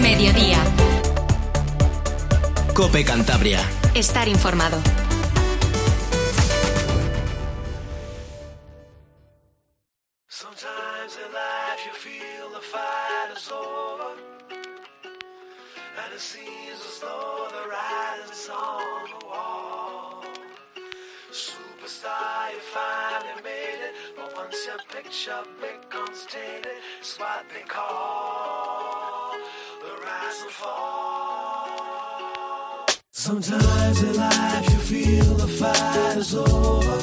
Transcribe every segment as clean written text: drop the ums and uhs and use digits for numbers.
Mediodía. COPE Cantabria. Estar informado. Sometimes in life you feel the fight is over, and it seems as though the writing's on the wall. Superstar, you finally made it, but once your picture becomes tainted, it's what they call the rise and fall. Sometimes in life you feel the fight is over,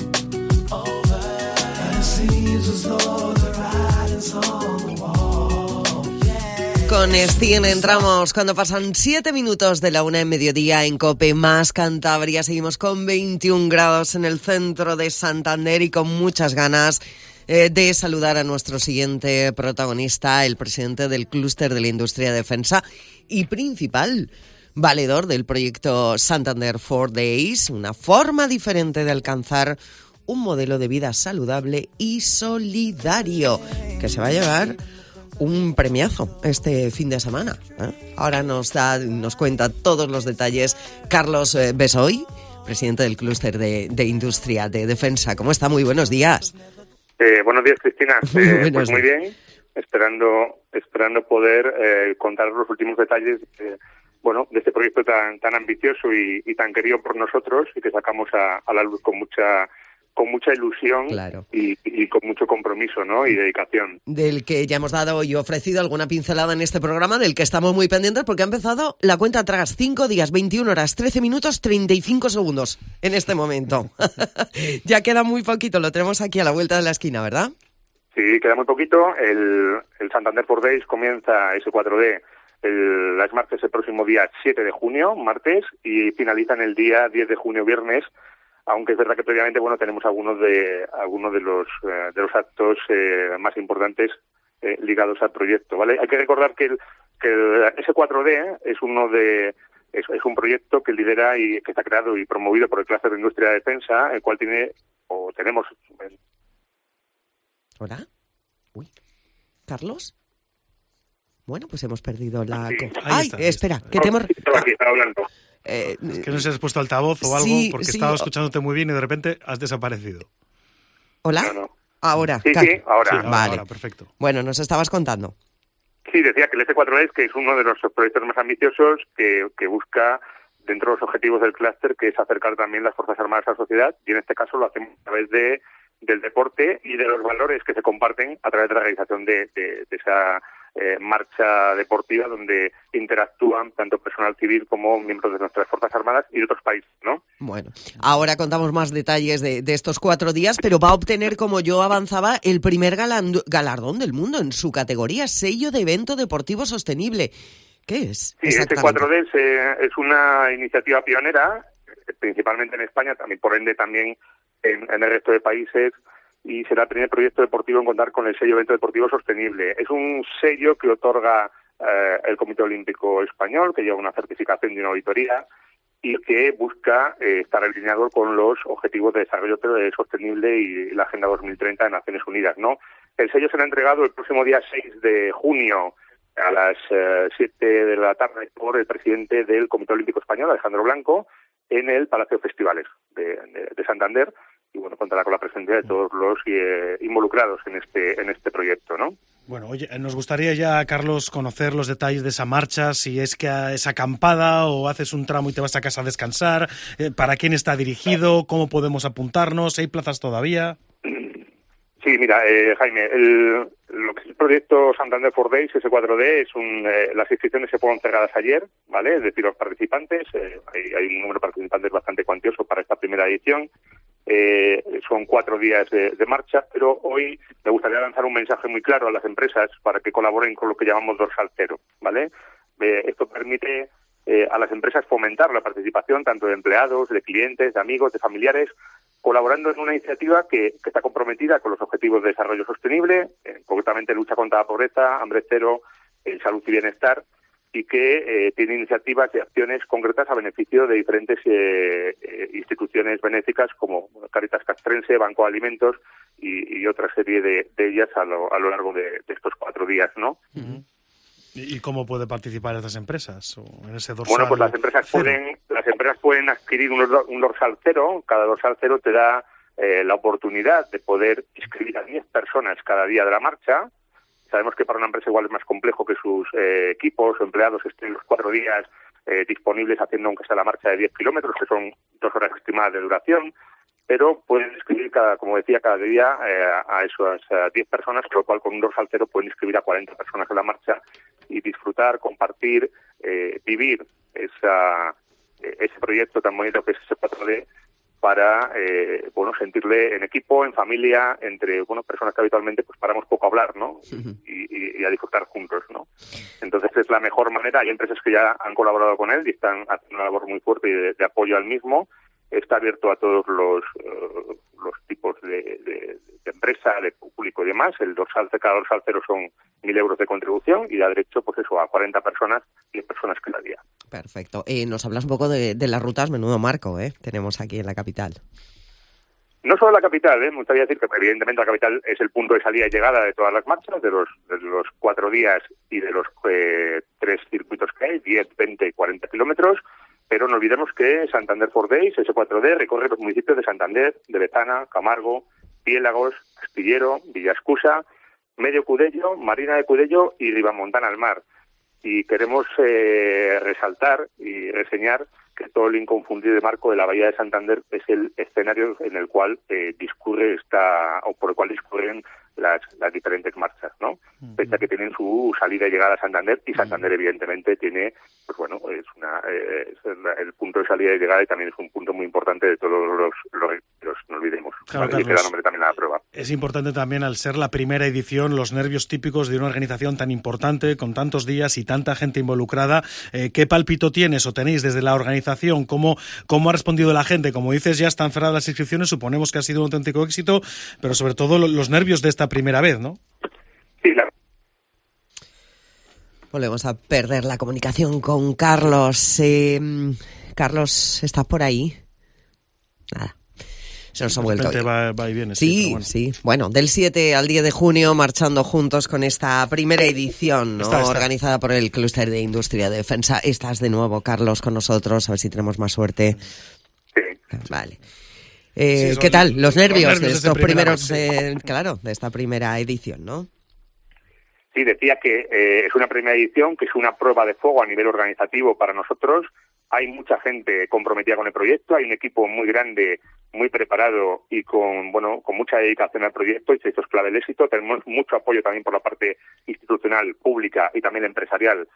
and it seems as though the writing's on the wall. Con Sting entramos cuando pasan 7 minutos de la 1 en mediodía en COPE más Cantabria. Seguimos con 21 grados en el centro de Santander y con muchas ganas de saludar a nuestro siguiente protagonista, el presidente del Clúster de la Industria de Defensa y principal valedor del proyecto Santander 4Days, una forma diferente de alcanzar un modelo de vida saludable y solidario, que se va a llevar un premiazo este fin de semana. Ahora nos cuenta todos los detalles Carlos Besoy, presidente del Clúster de Industria de Defensa. ¿Cómo está? Muy buenos días. Buenos días, Cristina. Buenos pues muy días. bien, esperando poder contar los últimos detalles de este proyecto tan ambicioso y tan querido por nosotros, y que sacamos a la luz con mucha ilusión. Claro. y con mucho compromiso, ¿no? Y dedicación. Del que ya hemos dado y ofrecido alguna pincelada en este programa, del que estamos muy pendientes porque ha empezado la cuenta atrás. 5 días, 21 horas, 13 minutos, 35 segundos en este momento. Ya queda muy poquito, lo tenemos aquí a la vuelta de la esquina, ¿verdad? Sí, queda muy poquito. El Santander 4Days comienza ese 4D. Las marchas el próximo día 7 de junio, martes, y finalizan el día 10 de junio, viernes. Aunque es verdad que previamente tenemos algunos de los actos más importantes ligados al proyecto, ¿vale? Hay que recordar que ese 4D es un proyecto que lidera y que está creado y promovido por el Clúster de Industria de Defensa, el cual tenemos. ¿Hola? Uy. ¿Carlos? Bueno, pues hemos perdido la... Sí, ¡Ay! Espera, que te hemos... Aquí estaba hablando. Es que no se has puesto altavoz o algo, sí, porque sí, estaba escuchándote muy bien y de repente has desaparecido. ¿Hola? No. Ahora. Sí, ahora. Sí, Vale. ahora, perfecto. Bueno, nos estabas contando. Sí, decía que el S4S, que es uno de los proyectos más ambiciosos que busca, dentro de los objetivos del clúster, que es acercar también las Fuerzas Armadas a la sociedad, y en este caso lo hacemos a través del deporte y de los valores que se comparten a través de la realización de esa marcha deportiva, donde interactúan tanto personal civil como miembros de nuestras Fuerzas Armadas y de otros países, ¿no? Bueno, ahora contamos más detalles de estos 4 días, pero va a obtener, como yo avanzaba, el primer galardón del mundo en su categoría, sello de evento deportivo sostenible. ¿Qué es? Sí, este 4D es una iniciativa pionera, principalmente en España, también por ende también en el resto de países, y será el primer proyecto deportivo en contar con el sello evento deportivo sostenible. Es un sello que otorga el Comité Olímpico Español, que lleva una certificación y una auditoría, y que busca estar alineado con los objetivos de desarrollo sostenible y la Agenda 2030 de Naciones Unidas, ¿no? El sello será entregado el próximo día 6 de junio a las 7 de la tarde por el presidente del Comité Olímpico Español, Alejandro Blanco, en el Palacio de Festivales de Santander, y contará con la presencia de todos los involucrados en este proyecto, ¿no? Bueno, oye, nos gustaría ya, Carlos, conocer los detalles de esa marcha, si es que es acampada o haces un tramo y te vas a casa a descansar, para quién está dirigido, cómo podemos apuntarnos, ¿hay plazas todavía? Sí, mira, Jaime, lo que es el proyecto Santander 4Days, ese 4D, las inscripciones se fueron cerradas ayer, ¿vale? Es decir, los participantes, hay un número de participantes bastante cuantioso para esta primera edición. Son 4 días de marcha, pero hoy me gustaría lanzar un mensaje muy claro a las empresas para que colaboren con lo que llamamos dorsal cero, ¿vale? Esto permite a las empresas fomentar la participación tanto de empleados, de clientes, de amigos, de familiares, colaborando en una iniciativa que está comprometida con los objetivos de desarrollo sostenible, concretamente lucha contra la pobreza, hambre cero, salud y bienestar, y que tiene iniciativas y acciones concretas a beneficio de diferentes instituciones benéficas como Cáritas Castrense, Banco de Alimentos y otra serie de ellas a lo largo de estos 4 días, ¿no? Uh-huh. ¿Y cómo puede participar estas empresas? ¿O en ese dorsal? Bueno, pues las empresas pueden adquirir un dorsal cero. Cada dorsal cero te da la oportunidad de poder inscribir a 10 personas cada día de la marcha. Sabemos que para una empresa igual es más complejo que sus equipos o empleados estén los 4 días disponibles haciendo aunque sea la marcha de 10 kilómetros, que son 2 horas estimadas de duración, pero pueden inscribir, como decía, cada día a esas 10 personas, con lo cual con un dorsal cero pueden inscribir a 40 personas en la marcha y disfrutar, compartir, vivir ese proyecto tan bonito que es ese 4D para sentirle en equipo, en familia, entre personas que habitualmente pues paramos poco a hablar, ¿no? Y a disfrutar juntos, ¿no? Entonces es la mejor manera. Hay empresas que ya han colaborado con él y están haciendo una labor muy fuerte de apoyo al mismo. Está abierto a todos los tipos de empresa, de público y demás. Cada dorsal cero son 1.000 euros de contribución y da derecho, pues eso, a 40 personas, 10 personas cada día. Perfecto. Nos hablas un poco de las rutas, menudo marco, tenemos aquí en la capital. No solo la capital, me gustaría decir que evidentemente la capital es el punto de salida y llegada de todas las marchas, de los 4 días y de los 3 circuitos que hay, 10, 20 y 40 kilómetros. Pero no olvidemos que Santander 4Days, ese 4D, recorre los municipios de Santander, de Bezana, Camargo, Piélagos, Astillero, Villascusa, Medio Cudello, Marina de Cudello y Ribamontana al Mar. Y queremos resaltar y reseñar que todo el inconfundible marco de la Bahía de Santander es el escenario en el cual discurren las diferentes marchas, ¿no? Pese a que tienen su salida y llegada a Santander, y Santander evidentemente tiene, es el punto de salida y llegada, y también es un punto muy importante de todos los no olvidemos. Claro, ¿vale? Y que da nombre también a la prueba. Es importante también, al ser la primera edición, los nervios típicos de una organización tan importante, con tantos días y tanta gente involucrada. ¿Qué pálpito tienes o tenéis desde la organización? ¿Cómo ha respondido la gente? Como dices, ya están cerradas las inscripciones, suponemos que ha sido un auténtico éxito, pero sobre todo los nervios de esta primera vez, ¿no? Sí, Volvemos a perder la comunicación con Carlos. Carlos, ¿estás por ahí? Nada. Se nos ha vuelto. Va y viene, sí, bueno. Sí. Bueno, del 7 al 10 de junio, marchando juntos con esta primera edición, ¿no? Está. Organizada por el Clúster de Industria de Defensa. Estás de nuevo, Carlos, con nosotros. A ver si tenemos más suerte. Sí. Vale. ¿Qué tal? Los nervios de estos primeros, vez, de esta primera edición, ¿no? Sí, decía que es una primera edición, que es una prueba de fuego a nivel organizativo para nosotros. Hay mucha gente comprometida con el proyecto, hay un equipo muy grande, muy preparado y con mucha dedicación al proyecto, y esto es clave del éxito. Tenemos mucho apoyo también por la parte institucional, pública y también empresarial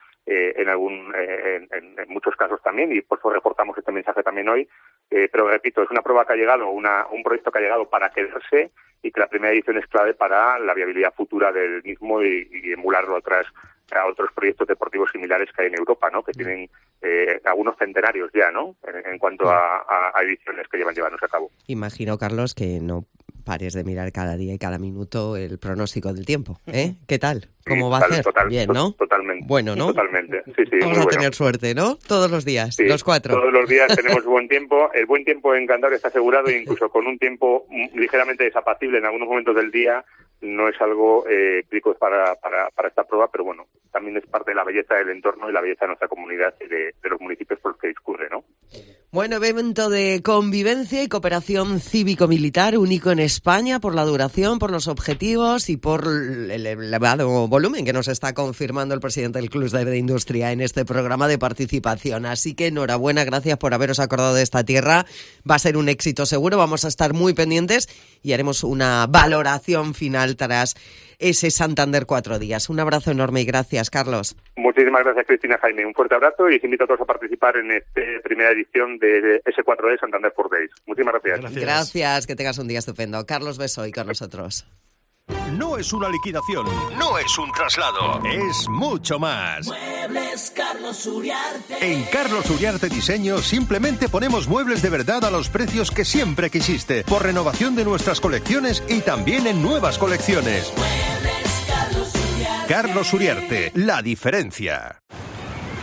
en muchos casos también, y por eso reportamos este mensaje también hoy. Pero repito, es una prueba que ha llegado, un proyecto que ha llegado para quedarse, y que la primera edición es clave para la viabilidad futura del mismo y emularlo a otros proyectos deportivos similares que hay en Europa, ¿no? Que tienen algunos centenarios ya, ¿no? En cuanto a ediciones que llevándose a cabo. Imagino, Carlos, que no pares de mirar cada día y cada minuto el pronóstico del tiempo, ¿Qué tal? ¿Cómo va a ser? Bien, ¿no? Totalmente. Bueno, ¿no? Totalmente. Sí, vamos a tener suerte, ¿no? Todos los días, sí, los 4. Todos los días tenemos buen tiempo. El buen tiempo en Cantabria está asegurado, e incluso con un tiempo ligeramente desapacible en algunos momentos del día. No es algo crítico para esta prueba, pero bueno, también es parte de la belleza del entorno y la belleza de nuestra comunidad y de los municipios por los que discurre, ¿no? Bueno, evento de convivencia y cooperación cívico-militar único en España por la duración, por los objetivos y por el elevado volumen que nos está confirmando el presidente del Clúster de Industria en este programa de participación. Así que enhorabuena, gracias por haberos acordado de esta tierra. Va a ser un éxito seguro, vamos a estar muy pendientes y haremos una valoración final tras ese Santander 4 días. Un abrazo enorme y gracias, Carlos. Muchísimas gracias, Cristina, Jaime. Un fuerte abrazo y os invito a todos a participar en esta primera edición de S4D Santander 4Days. Muchísimas gracias. Gracias, que tengas un día estupendo. Carlos Besoy con nosotros. No es una liquidación, no es un traslado, es mucho más. Muebles Carlos Uriarte. En Carlos Uriarte Diseño simplemente ponemos muebles de verdad a los precios que siempre quisiste, por renovación de nuestras colecciones y también en nuevas colecciones. Muebles Carlos Uriarte. Carlos Uriarte, la diferencia.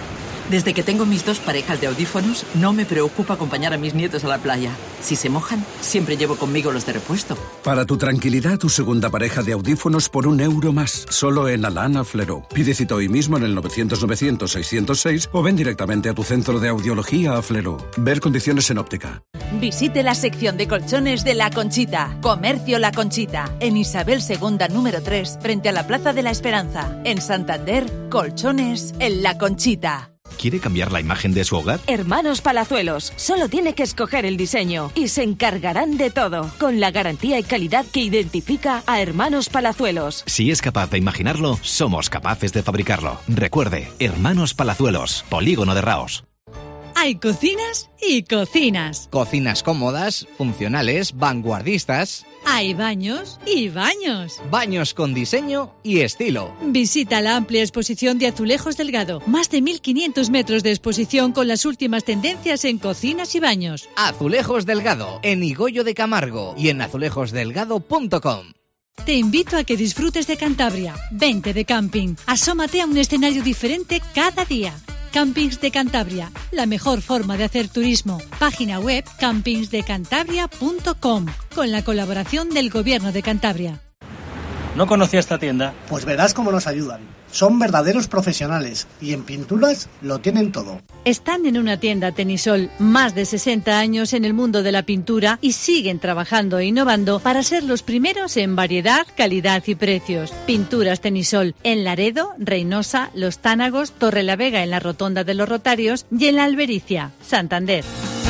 Desde que tengo mis 2 parejas de audífonos, no me preocupa acompañar a mis nietos a la playa. Si se mojan, siempre llevo conmigo los de repuesto. Para tu tranquilidad, tu segunda pareja de audífonos por €1 más, solo en Alana Flero. Pide cita hoy mismo en el 900-900-606 o ven directamente a tu centro de audiología a Flero. Ver condiciones en óptica. Visite la sección de colchones de La Conchita. Comercio La Conchita, en Isabel II número 3, frente a la Plaza de la Esperanza. En Santander, colchones en La Conchita. ¿Quiere cambiar la imagen de su hogar? Hermanos Palazuelos. Solo tiene que escoger el diseño y se encargarán de todo, con la garantía y calidad que identifica a Hermanos Palazuelos. Si es capaz de imaginarlo, somos capaces de fabricarlo. Recuerde, Hermanos Palazuelos, Polígono de Raos. Hay cocinas y cocinas. Cocinas cómodas, funcionales, vanguardistas. Hay baños y baños. Baños con diseño y estilo. Visita la amplia exposición de Azulejos Delgado. Más de 1.500 metros de exposición con las últimas tendencias en cocinas y baños. Azulejos Delgado, en Higoyo de Camargo y en azulejosdelgado.com. Te invito a que disfrutes de Cantabria. Vente de camping. Asómate a un escenario diferente cada día. Campings de Cantabria, la mejor forma de hacer turismo. Página web campingsdecantabria.com, con la colaboración del Gobierno de Cantabria. ¿No conocía esta tienda? Pues verás cómo nos ayudan. Son verdaderos profesionales y en pinturas lo tienen todo. Están en una tienda Tenisol, más de 60 años en el mundo de la pintura y siguen trabajando e innovando para ser los primeros en variedad, calidad y precios. Pinturas Tenisol en Laredo, Reynosa, Los Tánagos, Torrelavega en la Rotonda de los Rotarios y en la Albericia, Santander.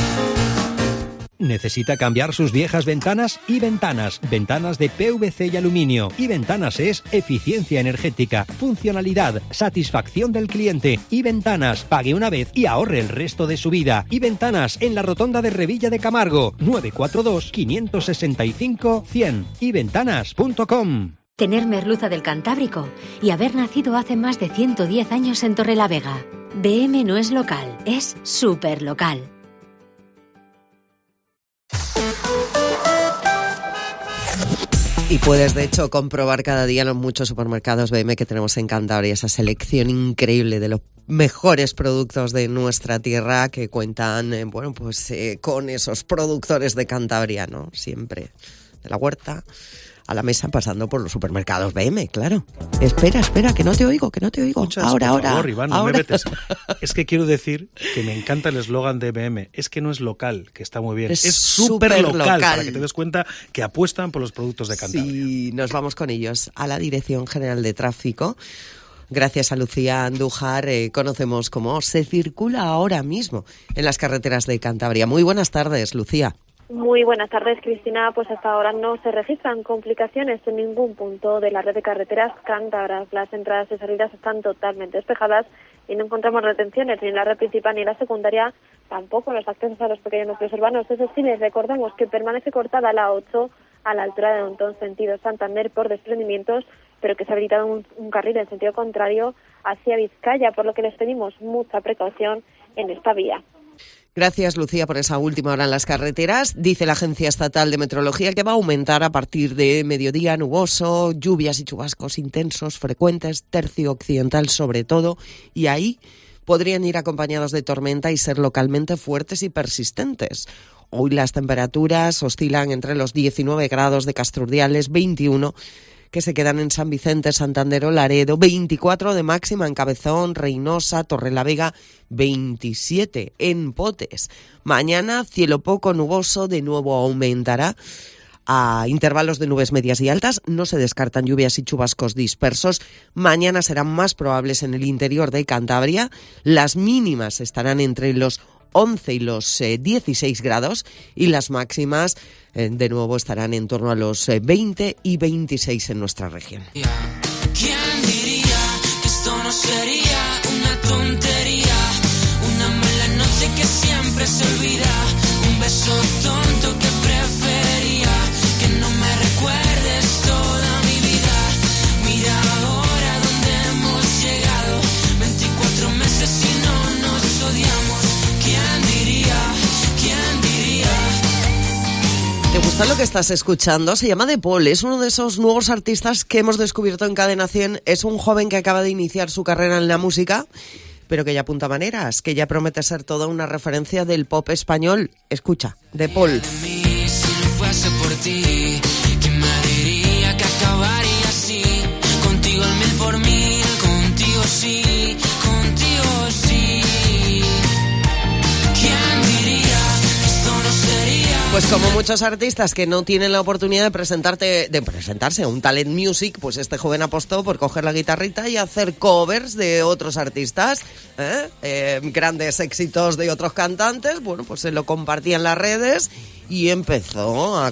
¿Necesita cambiar sus viejas ventanas? Y Ventanas. Ventanas de PVC y aluminio. Y Ventanas es eficiencia energética, funcionalidad, satisfacción del cliente. Y Ventanas. Pague una vez y ahorre el resto de su vida. Y Ventanas en la Rotonda de Revilla de Camargo. 942-565-100. yventanas.com. Tener merluza del Cantábrico y haber nacido hace más de 110 años en Torrelavega. BM no es local, es súper local. Y puedes, de hecho, comprobar cada día en los muchos supermercados BM que tenemos en Cantabria esa selección increíble de los mejores productos de nuestra tierra que cuentan, con esos productores de Cantabria, ¿no? Siempre de la huerta a la mesa, pasando por los supermercados BM, claro. Espera, que no te oigo. Escuchas, ahora. Por favor, Iván, no me vetes. Es que quiero decir que me encanta el eslogan de BM. Es que no es local, que está muy bien. Es súper local, para que te des cuenta que apuestan por los productos de Cantabria. Sí, nos vamos con ellos a la Dirección General de Tráfico. Gracias a Lucía Andújar, conocemos cómo se circula ahora mismo en las carreteras de Cantabria. Muy buenas tardes, Lucía. Muy buenas tardes, Cristina. Pues hasta ahora no se registran complicaciones en ningún punto de la red de carreteras cántabras. Las entradas y salidas están totalmente despejadas y no encontramos retenciones ni en la red principal ni en la secundaria, tampoco en los accesos a los pequeños núcleos urbanos. Eso sí, les recordamos que permanece cortada la 8 a la altura de Montón, sentido Santander, por desprendimientos, pero que se ha habilitado un carril en sentido contrario hacia Vizcaya, por lo que les pedimos mucha precaución en esta vía. Gracias, Lucía, por esa última hora en las carreteras. Dice la Agencia Estatal de Meteorología que va a aumentar a partir de mediodía nuboso, lluvias y chubascos intensos, frecuentes, tercio occidental sobre todo, y ahí podrían ir acompañados de tormenta y ser localmente fuertes y persistentes. Hoy las temperaturas oscilan entre los 19 grados de Castrurdiales, 21 que se quedan en San Vicente, Santander o Laredo, 24 de máxima en Cabezón, Reynosa, Torrelavega, 27 en Potes. Mañana cielo poco nuboso, de nuevo aumentará a intervalos de nubes medias y altas. No se descartan lluvias y chubascos dispersos. Mañana serán más probables en el interior de Cantabria. Las mínimas estarán entre los 11 y los 16 grados y las máximas de nuevo estarán en torno a los 20 y 26 en nuestra región. ¿Quién diría que esto no sería una tontería? Una mala noche que siempre se olvida, un beso tonto que prefería que no me recuerdes toda mi vida. Mira ahora dónde hemos llegado, 24 meses y no nos odiamos. ¿Quién diría? ¿Te gusta lo que estás escuchando? Se llama De Paul, es uno de esos nuevos artistas que hemos descubierto en Cadena 100. Es un joven que acaba de iniciar su carrera en la música, pero que ya apunta maneras, que ya promete ser toda una referencia del pop español. Escucha, De Paul. Si no fuese por ti, ¿quién me diría que acabaría así? Contigo el 1000 por 1000, contigo sí, contigo sí. ¿Quién diría que esto no sería? Pues como muchos artistas que no tienen la oportunidad de presentarse a un Talent Music, pues este joven apostó por coger la guitarrita y hacer covers de otros artistas, grandes éxitos de otros cantantes. Bueno, pues se lo compartía en las redes y empezó a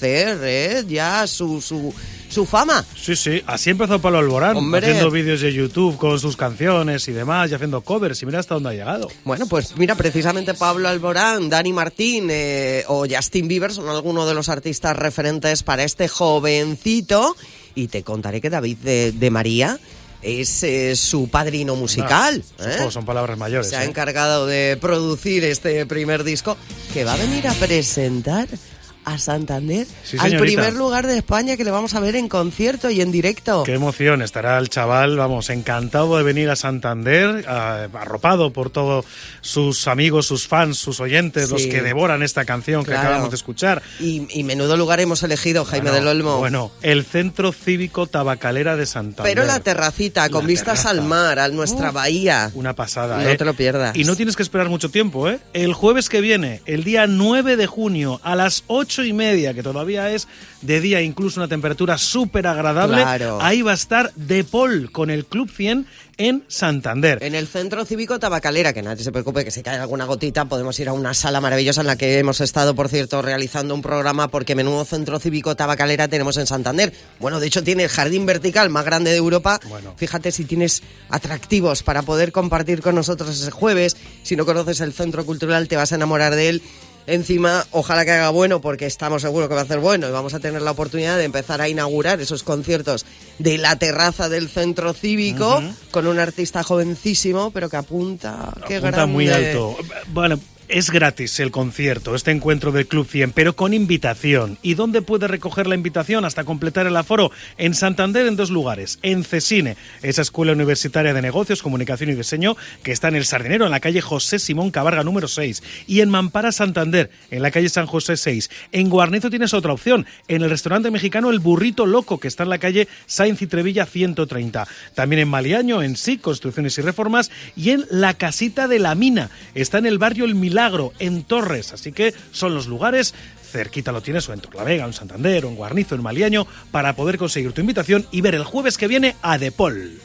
crecer ya su fama. Sí, así empezó Pablo Alborán, Hombre. haciendo vídeos de YouTube con sus canciones y demás, y haciendo covers, y mira hasta dónde ha llegado. Bueno, pues mira, precisamente Pablo Alborán, Dani Martín o Justin Bieber son algunos de los artistas referentes para este jovencito, y te contaré que David de María es su padrino musical. Son palabras mayores. Se ha encargado de producir este primer disco que va a venir a presentar a Santander, Sí, al señorita. primer lugar de España que le vamos a ver en concierto y en directo. Qué emoción, estará el chaval, vamos, encantado de venir a Santander, arropado por todos sus amigos, sus fans, sus oyentes, Sí. los que devoran esta canción que Claro. acabamos de escuchar. Y menudo lugar hemos elegido, Jaime del Olmo. Bueno, el Centro Cívico Tabacalera de Santander. Pero la terracita, con vistas al mar, a nuestra bahía. Una pasada, No te lo pierdas. Y no tienes que esperar mucho tiempo, ¿eh? El jueves que viene, el día 9 de junio, a las 8:30, que todavía es de día, incluso una temperatura súper agradable, Claro. ahí va a estar De Paul con el Club 100 en Santander. En el Centro Cívico Tabacalera, que nadie se preocupe que se cae alguna gotita, podemos ir a una sala maravillosa en la que hemos estado, por cierto, realizando un programa, porque menudo Centro Cívico Tabacalera tenemos en Santander. Bueno, de hecho tiene el jardín vertical más grande de Europa. Fíjate si tienes atractivos para poder compartir con nosotros ese jueves. Si no conoces el Centro Cultural te vas a enamorar de él. Encima, ojalá que haga bueno, porque estamos seguros que va a hacer bueno y vamos a tener la oportunidad de empezar a inaugurar esos conciertos de la terraza del Centro Cívico con un artista jovencísimo, pero que apunta, qué Apunta grande. muy alto. Bueno, es gratis el concierto, este encuentro del Club 100, pero con invitación. ¿Y dónde puede recoger la invitación hasta completar el aforo? En Santander, en 2 lugares. En CESINE, esa Escuela Universitaria de Negocios, Comunicación y Diseño, que está en El Sardinero, en la calle José Simón Cabarga, número 6. Y en Mampara, Santander, en la calle San José 6. En Guarnizo tienes otra opción, en el restaurante mexicano El Burrito Loco, que está en la calle Sainz y Trevilla 130. También en Maliaño, en SIC, Construcciones y Reformas, y en La Casita de la Mina, está en el barrio El Milagro, en Torres. Así que son los lugares, cerquita lo tienes, o en Torlavega, en Santander, o en Guarnizo, en Maliaño, para poder conseguir tu invitación y ver el jueves que viene a De Paul.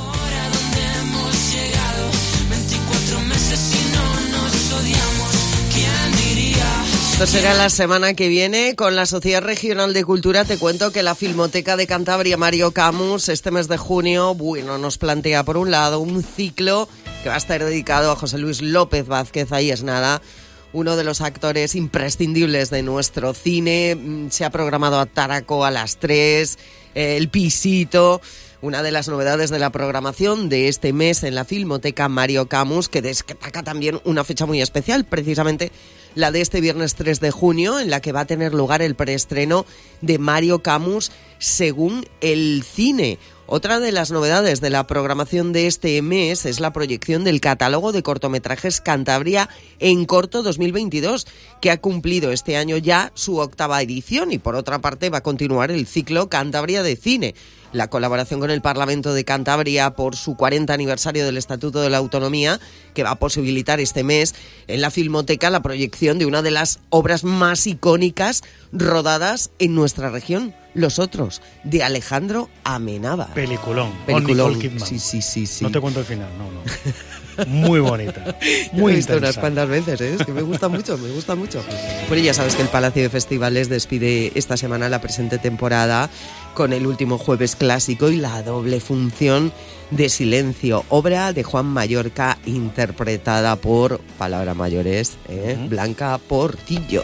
Hemos llegado 24 meses y no nos odiamos. ¿Quién diría? Esto será la semana que viene con la Sociedad Regional de Cultura. Te cuento que la Filmoteca de Cantabria Mario Camus este mes de junio, bueno, nos plantea por un lado un ciclo que va a estar dedicado a José Luis López Vázquez. Ahí es nada, uno de los actores imprescindibles de nuestro cine. Se ha programado a Taraco a las 3, El Pisito. Una de las novedades de la programación de este mes en la Filmoteca Mario Camus, que destaca también una fecha muy especial, precisamente la de este viernes 3 de junio, en la que va a tener lugar el preestreno de Mario Camus según el cine. Otra de las novedades de la programación de este mes es la proyección del catálogo de cortometrajes Cantabria en Corto 2022, que ha cumplido este año ya su 8ª edición, y por otra parte va a continuar el ciclo Cantabria de Cine. La colaboración con el Parlamento de Cantabria por su 40 aniversario del Estatuto de la Autonomía, que va a posibilitar este mes en la Filmoteca la proyección de una de las obras más icónicas rodadas en nuestra región, Los Otros, de Alejandro Amenábar. Peliculón. Peliculón. Con Nicole Kidman. Sí. No te cuento el final, no. Muy bonita. Muy Lo he visto intensa. unas cuantas veces, es que me gusta mucho. Bueno, ya sabes que el Palacio de Festivales despide esta semana la presente temporada con el último Jueves Clásico y la doble función de Silencio, obra de Juan Mallorca, interpretada por, palabras mayores, Blanca Portillo.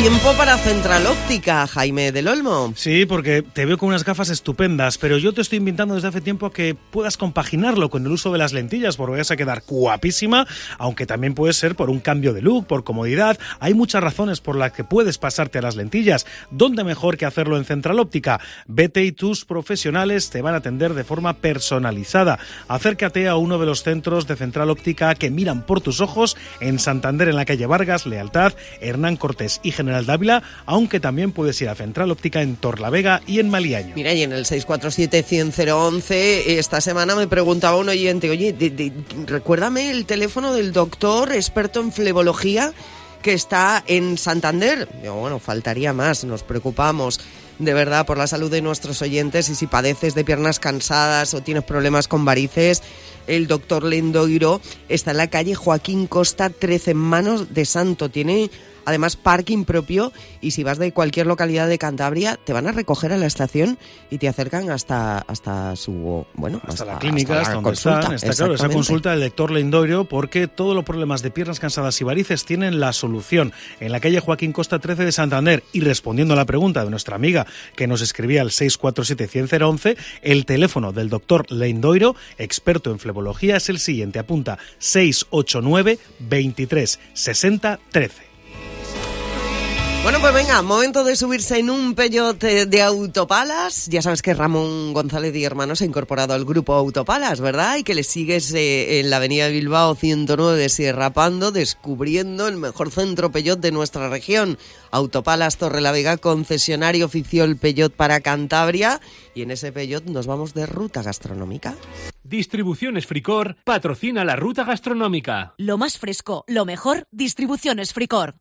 tiempo para Central Óptica, Jaime del Olmo. Sí, porque te veo con unas gafas estupendas, pero yo te estoy invitando desde hace tiempo a que puedas compaginarlo con el uso de las lentillas, porque vas a quedar guapísima, aunque también puede ser por un cambio de look, por comodidad. Hay muchas razones por las que puedes pasarte a las lentillas. ¿Dónde mejor que hacerlo en Central Óptica? Vete y tus profesionales te van a atender de forma personalizada. Acércate a uno de los centros de Central Óptica que miran por tus ojos en Santander, en la calle Vargas, Lealtad, Hernán Cortés y General Dávila, aunque también puedes ir a Central Óptica en Torlavega y en Maliaño. Mira, y en el 647-100-011 esta semana me preguntaba un oyente, oye, recuérdame el teléfono del doctor experto en flebología que está en Santander. Yo, bueno, faltaría más, nos preocupamos de verdad por la salud de nuestros oyentes, y si padeces de piernas cansadas o tienes problemas con varices, el doctor Lendoiro está en la calle Joaquín Costa 13, en Manos de Santo. Tiene además parking propio, y si vas de cualquier localidad de Cantabria te van a recoger a la estación y te acercan hasta su, bueno, hasta la clínica, hasta donde consulta. Está claro, esa consulta del doctor Lendoiro, porque todos los problemas de piernas cansadas y varices tienen la solución en la calle Joaquín Costa 13 de Santander. Y respondiendo a la pregunta de nuestra amiga que nos escribía al 647-100-011, el teléfono del doctor Lendoiro, experto en flebología, es el siguiente, apunta: 689 23 60 13. Bueno, pues venga, momento de subirse en un Peugeot de Autopalas. Ya sabes que Ramón González y Hermanos se ha incorporado al grupo Autopalas, ¿verdad? Y que le sigues en la avenida Bilbao 109 de Sierrapando, descubriendo el mejor centro Peugeot de nuestra región. Autopalas Torrelavega, concesionario oficial Peugeot para Cantabria. Y en ese Peugeot nos vamos de ruta gastronómica. Distribuciones Fricor patrocina la ruta gastronómica. Lo más fresco, lo mejor, Distribuciones Fricor.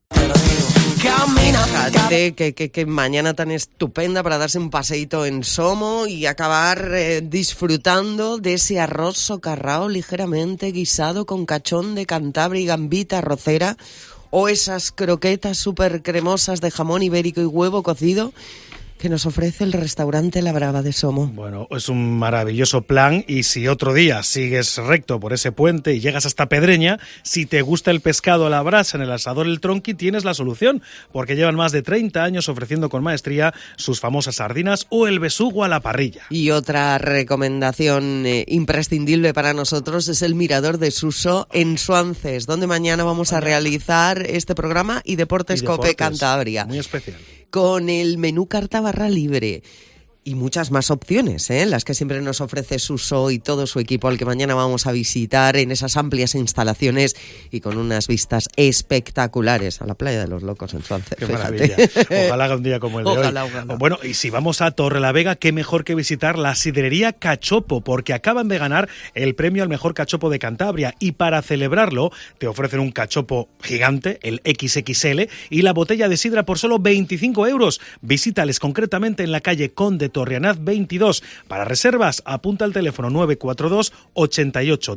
Fíjate que mañana tan estupenda para darse un paseíto en Somo y acabar disfrutando de ese arroz socarrao ligeramente guisado con cachón de Cantabria y gambita arrocera, o esas croquetas súper cremosas de jamón ibérico y huevo cocido que nos ofrece el restaurante La Brava de Somo. Bueno, es un maravilloso plan, y si otro día sigues recto por ese puente y llegas hasta Pedreña, si te gusta el pescado a la brasa en el asador El Tronqui, tienes la solución, porque llevan más de 30 años ofreciendo con maestría sus famosas sardinas o el besugo a la parrilla. Y otra recomendación imprescindible para nosotros es el Mirador de Suso en Suances, donde mañana vamos a realizar este programa y Deportes Cope Cantabria. Muy especial. Con el menú carta barra libre y muchas más opciones, las que siempre nos ofrece Suso y todo su equipo, al que mañana vamos a visitar en esas amplias instalaciones y con unas vistas espectaculares a la playa de los Locos en Suances. Qué maravilla. Ojalá haga un día como el de hoy. Bueno, y si vamos a Torrelavega, qué mejor que visitar la sidrería Cachopo, porque acaban de ganar el premio al mejor cachopo de Cantabria, y para celebrarlo te ofrecen un cachopo gigante, el XXL, y la botella de sidra por solo 25 euros. Visítales concretamente en la calle Conde Torrianaz 22. Para reservas, apunta al teléfono 942 88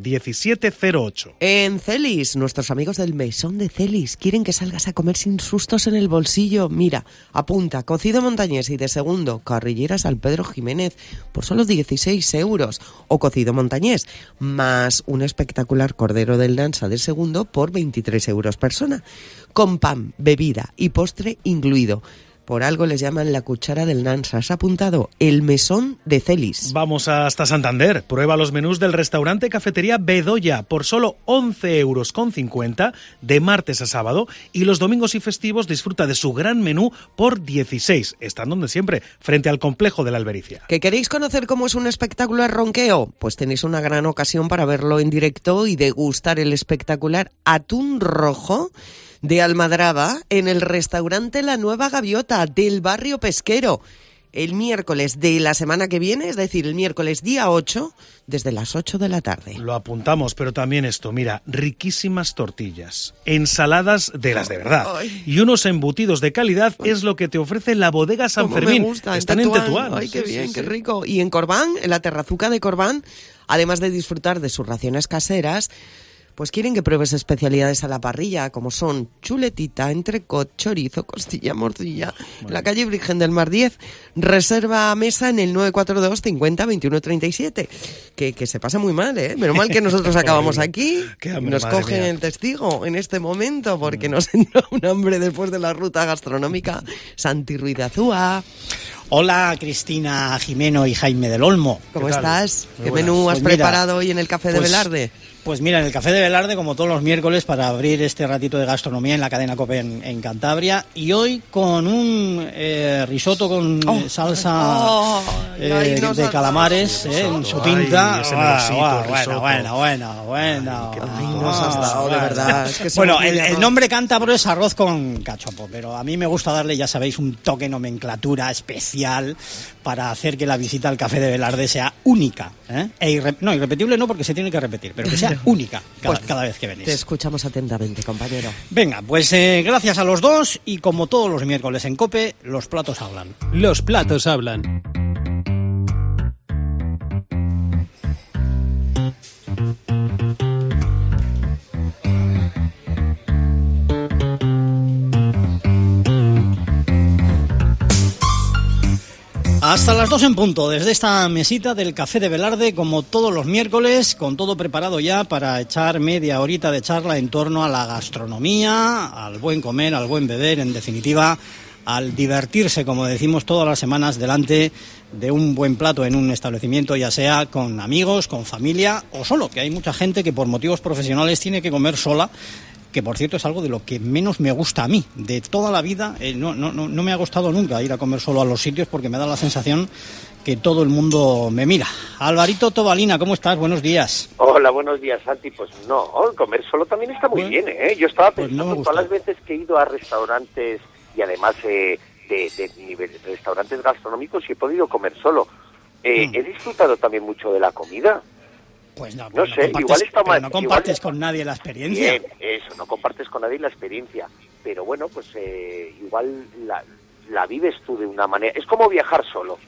1708. En Celis, nuestros amigos del Mesón de Celis quieren que salgas a comer sin sustos en el bolsillo. Mira, apunta: cocido montañés y de segundo, carrilleras al Pedro Jiménez por solo 16 euros. O cocido montañés más un espectacular cordero del Nansa de segundo por 23 euros persona. Con pan, bebida y postre incluido. Por algo les llaman la cuchara del Nansa. ¿Has apuntado? El Mesón de Celis. Vamos hasta Santander. Prueba los menús del restaurante Cafetería Bedoya por solo 11,50 euros de martes a sábado, y los domingos y festivos disfruta de su gran menú por 16, están donde siempre, frente al complejo de la Albericia. ¿Que queréis conocer cómo es un espectacular ronqueo? Pues tenéis una gran ocasión para verlo en directo y degustar el espectacular atún rojo de Almadraba en el restaurante La Nueva Gaviota del barrio pesquero. El miércoles de la semana que viene, es decir, el miércoles día 8, desde las 8 de la tarde. Lo apuntamos, pero también esto, mira, riquísimas tortillas, ensaladas de las de verdad, y unos embutidos de calidad es lo que te ofrece la bodega San Fermín. Me gusta, están en Tetuán. Ay, qué bien, qué rico. Y en Corbán, en la terrazuca de Corbán, además de disfrutar de sus raciones caseras, pues quieren que pruebes especialidades a la parrilla, como son chuletita, entrecot, chorizo, costilla, morcilla. En la calle Virgen del Mar 10, reserva mesa en el 942 50 21 37. Que se pasa muy mal, ¿eh? Menos mal que nosotros acabamos aquí. Nos cogen el testigo en este momento, porque nos entra un hambre después de la ruta gastronómica. Santi Ruiz de Azúa. Hola, Cristina Jimeno y Jaime del Olmo. ¿Cómo estás? ¿Qué menú has preparado hoy en el Café de Velarde? Pues mira, en el Café de Velarde, como todos los miércoles, para abrir este ratito de gastronomía en la cadena COPE en Cantabria, y hoy con un risotto con salsa de calamares en su pinta. Bueno. Nos has dado, de verdad. Es que bueno, el nombre cántabro es arroz con cachopo, pero a mí me gusta darle, ya sabéis, un toque nomenclatura especial para hacer que la visita al Café de Velarde sea única. Irrepetible no, porque se tiene que repetir, pero que sea única cada vez que venís. Te escuchamos atentamente, compañero. Venga, pues gracias a los dos, y como todos los miércoles en COPE, los platos hablan. Los platos hablan. Hasta las 2 en punto, desde esta mesita del Café de Velarde, como todos los miércoles, con todo preparado ya para echar media horita de charla en torno a la gastronomía, al buen comer, al buen beber, en definitiva, al divertirse, como decimos todas las semanas, delante de un buen plato en un establecimiento, ya sea con amigos, con familia o solo, que hay mucha gente que por motivos profesionales tiene que comer sola, que por cierto es algo de lo que menos me gusta a mí, de toda la vida. No me ha gustado nunca ir a comer solo a los sitios, porque me da la sensación que todo el mundo me mira. Alvarito Tobalina, ¿cómo estás? Buenos días. Hola, buenos días, Santi. Pues no, comer solo también está muy bien, ¿eh? Yo estaba pensando todas las veces que he ido a restaurantes, y además de restaurantes gastronómicos, y he podido comer solo. He disfrutado también mucho de la comida. Pues no sé, igual está mal. No compartes con nadie la experiencia. Bien, eso, no compartes con nadie la experiencia. Pero bueno, pues igual la vives tú de una manera. Es como viajar solo.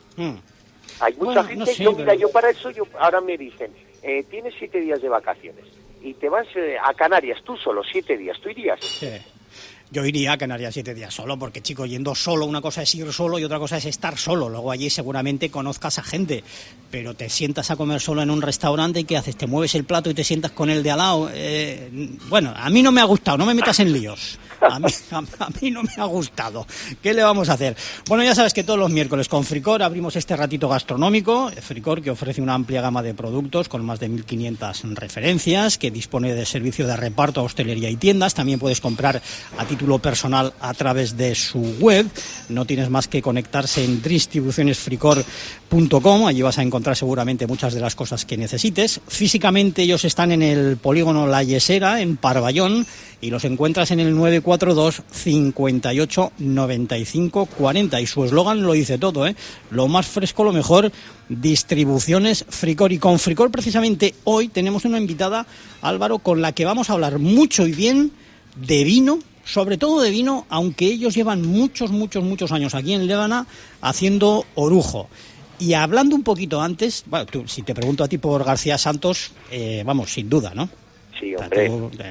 Hay mucha gente, no sé, yo para eso, ahora me dicen, tienes 7 días de vacaciones y te vas a Canarias tú solo, 7 días, ¿tú irías? Sí. Yo iría a Canarias 7 días solo, porque, chico, yendo solo, una cosa es ir solo y otra cosa es estar solo. Luego allí seguramente conozcas a gente, pero te sientas a comer solo en un restaurante y ¿qué haces? Te mueves el plato y te sientas con el de al lado. Bueno, a mí no me ha gustado, no me metas en líos. A mí no me ha gustado. ¿Qué le vamos a hacer? Bueno, ya sabes que todos los miércoles con Fricor abrimos este ratito gastronómico. Fricor, que ofrece una amplia gama de productos con más de 1.500 referencias, que dispone de servicio de reparto a hostelería y tiendas. También puedes comprar a título personal a través de su web. No tienes más que conectarse en distribucionesfricor.com. Allí vas a encontrar seguramente muchas de las cosas que necesites. Físicamente ellos están en el polígono La Yesera, en Parvallón, y los encuentras en el 942 58 95 40. Y su eslogan lo dice todo, ¿eh? Lo más fresco, lo mejor, Distribuciones Fricor. Y con Fricor, precisamente, hoy tenemos una invitada, Álvaro, con la que vamos a hablar mucho y bien de vino, sobre todo de vino, aunque ellos llevan muchos años aquí en Lébana haciendo orujo. Y hablando un poquito antes, bueno, si te pregunto a ti por García Santos, vamos, sin duda, ¿no? Sí, hombre.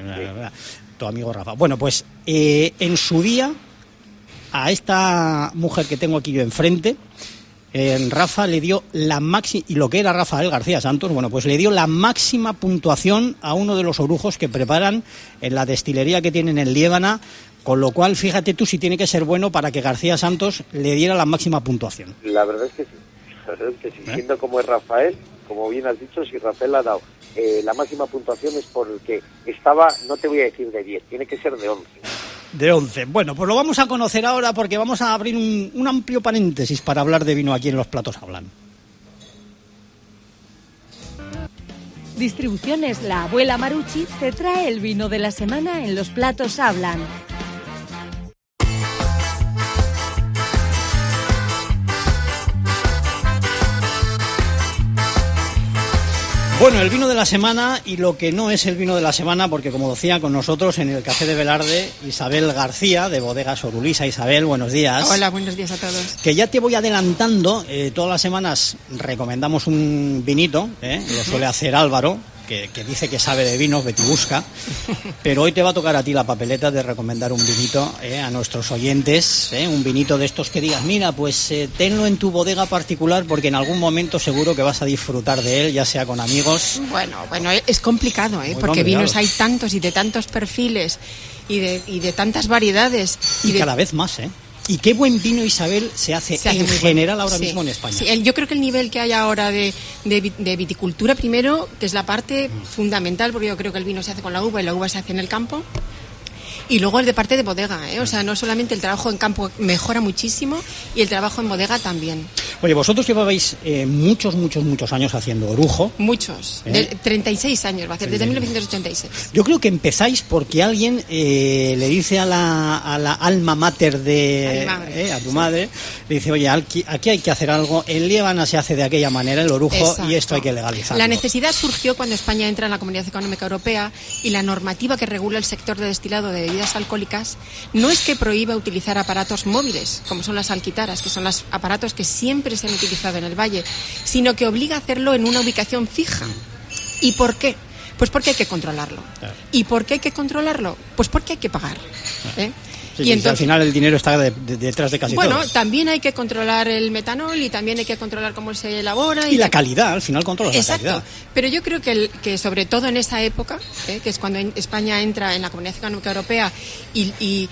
Tu amigo Rafa. Bueno, pues en su día, a esta mujer que tengo aquí yo enfrente, Rafa le dio la máxima, y lo que era Rafael García Santos, bueno, pues le dio la máxima puntuación a uno de los orujos que preparan en la destilería que tienen en Liébana, con lo cual, fíjate tú si tiene que ser bueno para que García Santos le diera la máxima puntuación. La verdad es que sí. Siendo como es Rafael, como bien has dicho, si Rafael ha dado la máxima puntuación es porque estaba, no te voy a decir de 10, tiene que ser de 11. De 11. Bueno, pues lo vamos a conocer ahora, porque vamos a abrir un amplio paréntesis para hablar de vino aquí en Los Platos Hablan. Distribuciones La Abuela Marucci te trae el vino de la semana en Los Platos Hablan. Bueno, el vino de la semana y lo que no es el vino de la semana, porque como decía, con nosotros en el Café de Velarde, Isabel García, de Bodegas Orulisa. Isabel, buenos días. Hola, buenos días a todos. Que ya te voy adelantando, todas las semanas recomendamos un vinito, lo suele hacer Álvaro, que dice que sabe de vinos, Betibusca, pero hoy te va a tocar a ti la papeleta de recomendar un vinito a nuestros oyentes, un vinito de estos que digas, mira, pues tenlo en tu bodega particular porque en algún momento seguro que vas a disfrutar de él, ya sea con amigos. Bueno, es complicado, porque vinos hay tantos y de tantos perfiles y de tantas variedades. Y cada vez más, Y qué buen vino, Isabel, se hace en general ahora mismo en España. Sí, yo creo que el nivel que hay ahora de viticultura, primero, que es la parte fundamental, porque yo creo que el vino se hace con la uva y la uva se hace en el campo. Y luego el de parte de bodega, o sea, no solamente el trabajo en campo mejora muchísimo y el trabajo en bodega también. Oye, vosotros llevabais muchos años haciendo orujo. Muchos, 36 años va a ser, desde 1986. Yo creo que empezáis porque alguien le dice a la alma mater a tu madre, le dice, oye, aquí hay que hacer algo, en Liébana se hace de aquella manera el orujo. Exacto. Y esto hay que legalizarlo. La necesidad surgió cuando España entra en la Comunidad Económica Europea y la normativa que regula el sector de destilado de bebidas alcohólicas no es que prohíba utilizar aparatos móviles, como son las alquitaras, que son los aparatos que siempre se han utilizado en el valle, sino que obliga a hacerlo en una ubicación fija. ¿Y por qué? Pues porque hay que controlarlo. Claro. ¿Y por qué hay que controlarlo? Pues porque hay que pagar. Sí, y entonces, al final el dinero está detrás de casi todo. Bueno, también hay que controlar el metanol y también hay que controlar cómo se elabora. Y la calidad, al final controlas la calidad. Exacto, pero yo creo que sobre todo en esa época, que es cuando España entra en la Comunidad Económica Europea y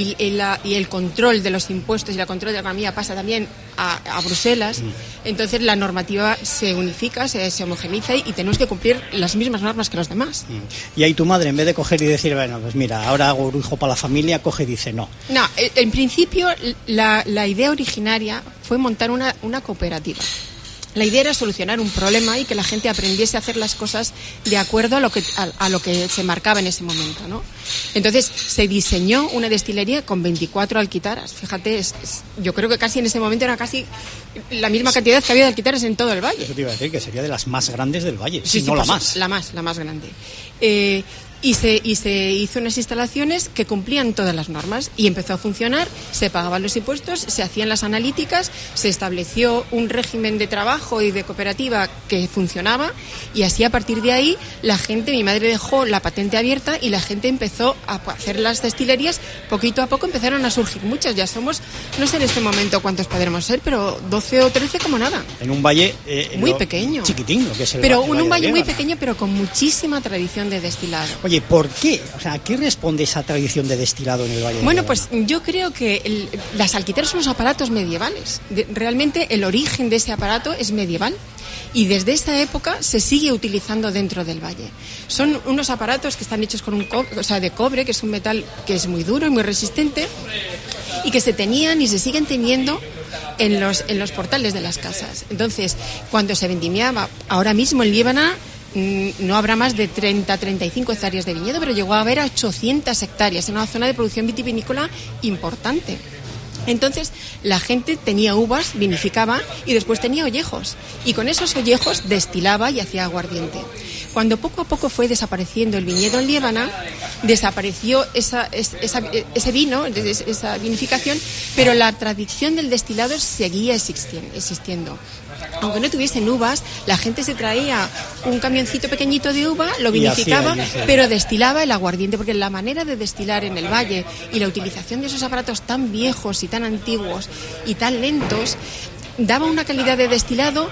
el control de los impuestos y el control de la economía pasa también a Bruselas, entonces la normativa se unifica, se homogeniza y tenemos que cumplir las mismas normas que los demás. Y ahí tu madre, en vez de coger y decir, bueno, pues mira, ahora hago orujo para la familia, coge y dice no. No, en principio la idea originaria fue montar una cooperativa. La idea era solucionar un problema y que la gente aprendiese a hacer las cosas de acuerdo a lo que se marcaba en ese momento, ¿no? Entonces se diseñó una destilería con 24 alquitaras. Fíjate, yo creo que casi en ese momento era casi la misma cantidad que había de alquitaras en todo el valle. Eso te iba a decir, que sería de las más grandes del valle, sí, no pues, la más. La más grande. Y se hizo unas instalaciones que cumplían todas las normas y empezó a funcionar, se pagaban los impuestos, se hacían las analíticas, se estableció un régimen de trabajo y de cooperativa que funcionaba y así a partir de ahí mi madre dejó la patente abierta y la gente empezó a hacer las destilerías, poquito a poco empezaron a surgir muchas, ya somos, no sé en este momento cuántos podremos ser, pero 12 o 13 como nada. En un valle muy pequeño. Chiquitín, lo que es el pero valle. Un valle muy pequeño pero con muchísima tradición de destilado. Oye, ¿por qué? O sea, ¿a qué responde esa tradición de destilado en el Valle de Bueno, Liébana? pues yo creo que las alquitaras son unos aparatos medievales. Realmente el origen de ese aparato es medieval y desde esa época se sigue utilizando dentro del valle. Son unos aparatos que están hechos con de cobre, que es un metal que es muy duro y muy resistente y que se tenían y se siguen teniendo en los portales de las casas. Entonces, cuando se vendimiaba, ahora mismo en Liébana no habrá más de 30-35 hectáreas de viñedo, pero llegó a haber 800 hectáreas en una zona de producción vitivinícola importante. Entonces la gente tenía uvas, vinificaba y después tenía ollejos y con esos ollejos destilaba y hacía aguardiente. Cuando poco a poco fue desapareciendo el viñedo en Liébana, desapareció ese vino, esa vinificación, pero la tradición del destilado seguía existiendo. Aunque no tuviesen uvas, la gente se traía un camioncito pequeñito de uva, lo vinificaba, pero destilaba el aguardiente, porque la manera de destilar en el valle y la utilización de esos aparatos tan viejos y tan antiguos y tan lentos daba una calidad de destilado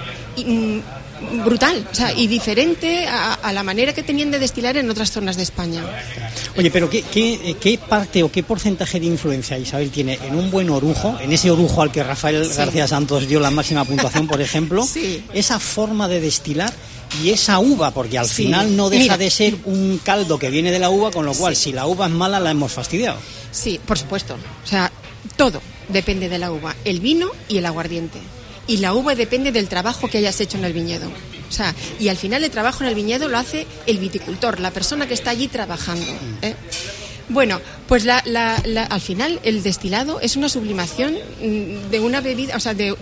brutal, o sea, y diferente a la manera que tenían de destilar en otras zonas de España. Oye, pero ¿qué parte o qué porcentaje de influencia, Isabel, tiene en un buen orujo, en ese orujo al que Rafael García Santos dio la máxima puntuación, por ejemplo, esa forma de destilar y esa uva, porque al final no deja de ser un caldo que viene de la uva, con lo cual si la uva es mala la hemos fastidiado? Sí, por supuesto, o sea, todo depende de la uva, el vino y el aguardiente. Y la uva depende del trabajo que hayas hecho en el viñedo. O sea, y al final el trabajo en el viñedo lo hace el viticultor, la persona que está allí trabajando. Bueno, pues al final el destilado es una sublimación de una bebida, o sea, de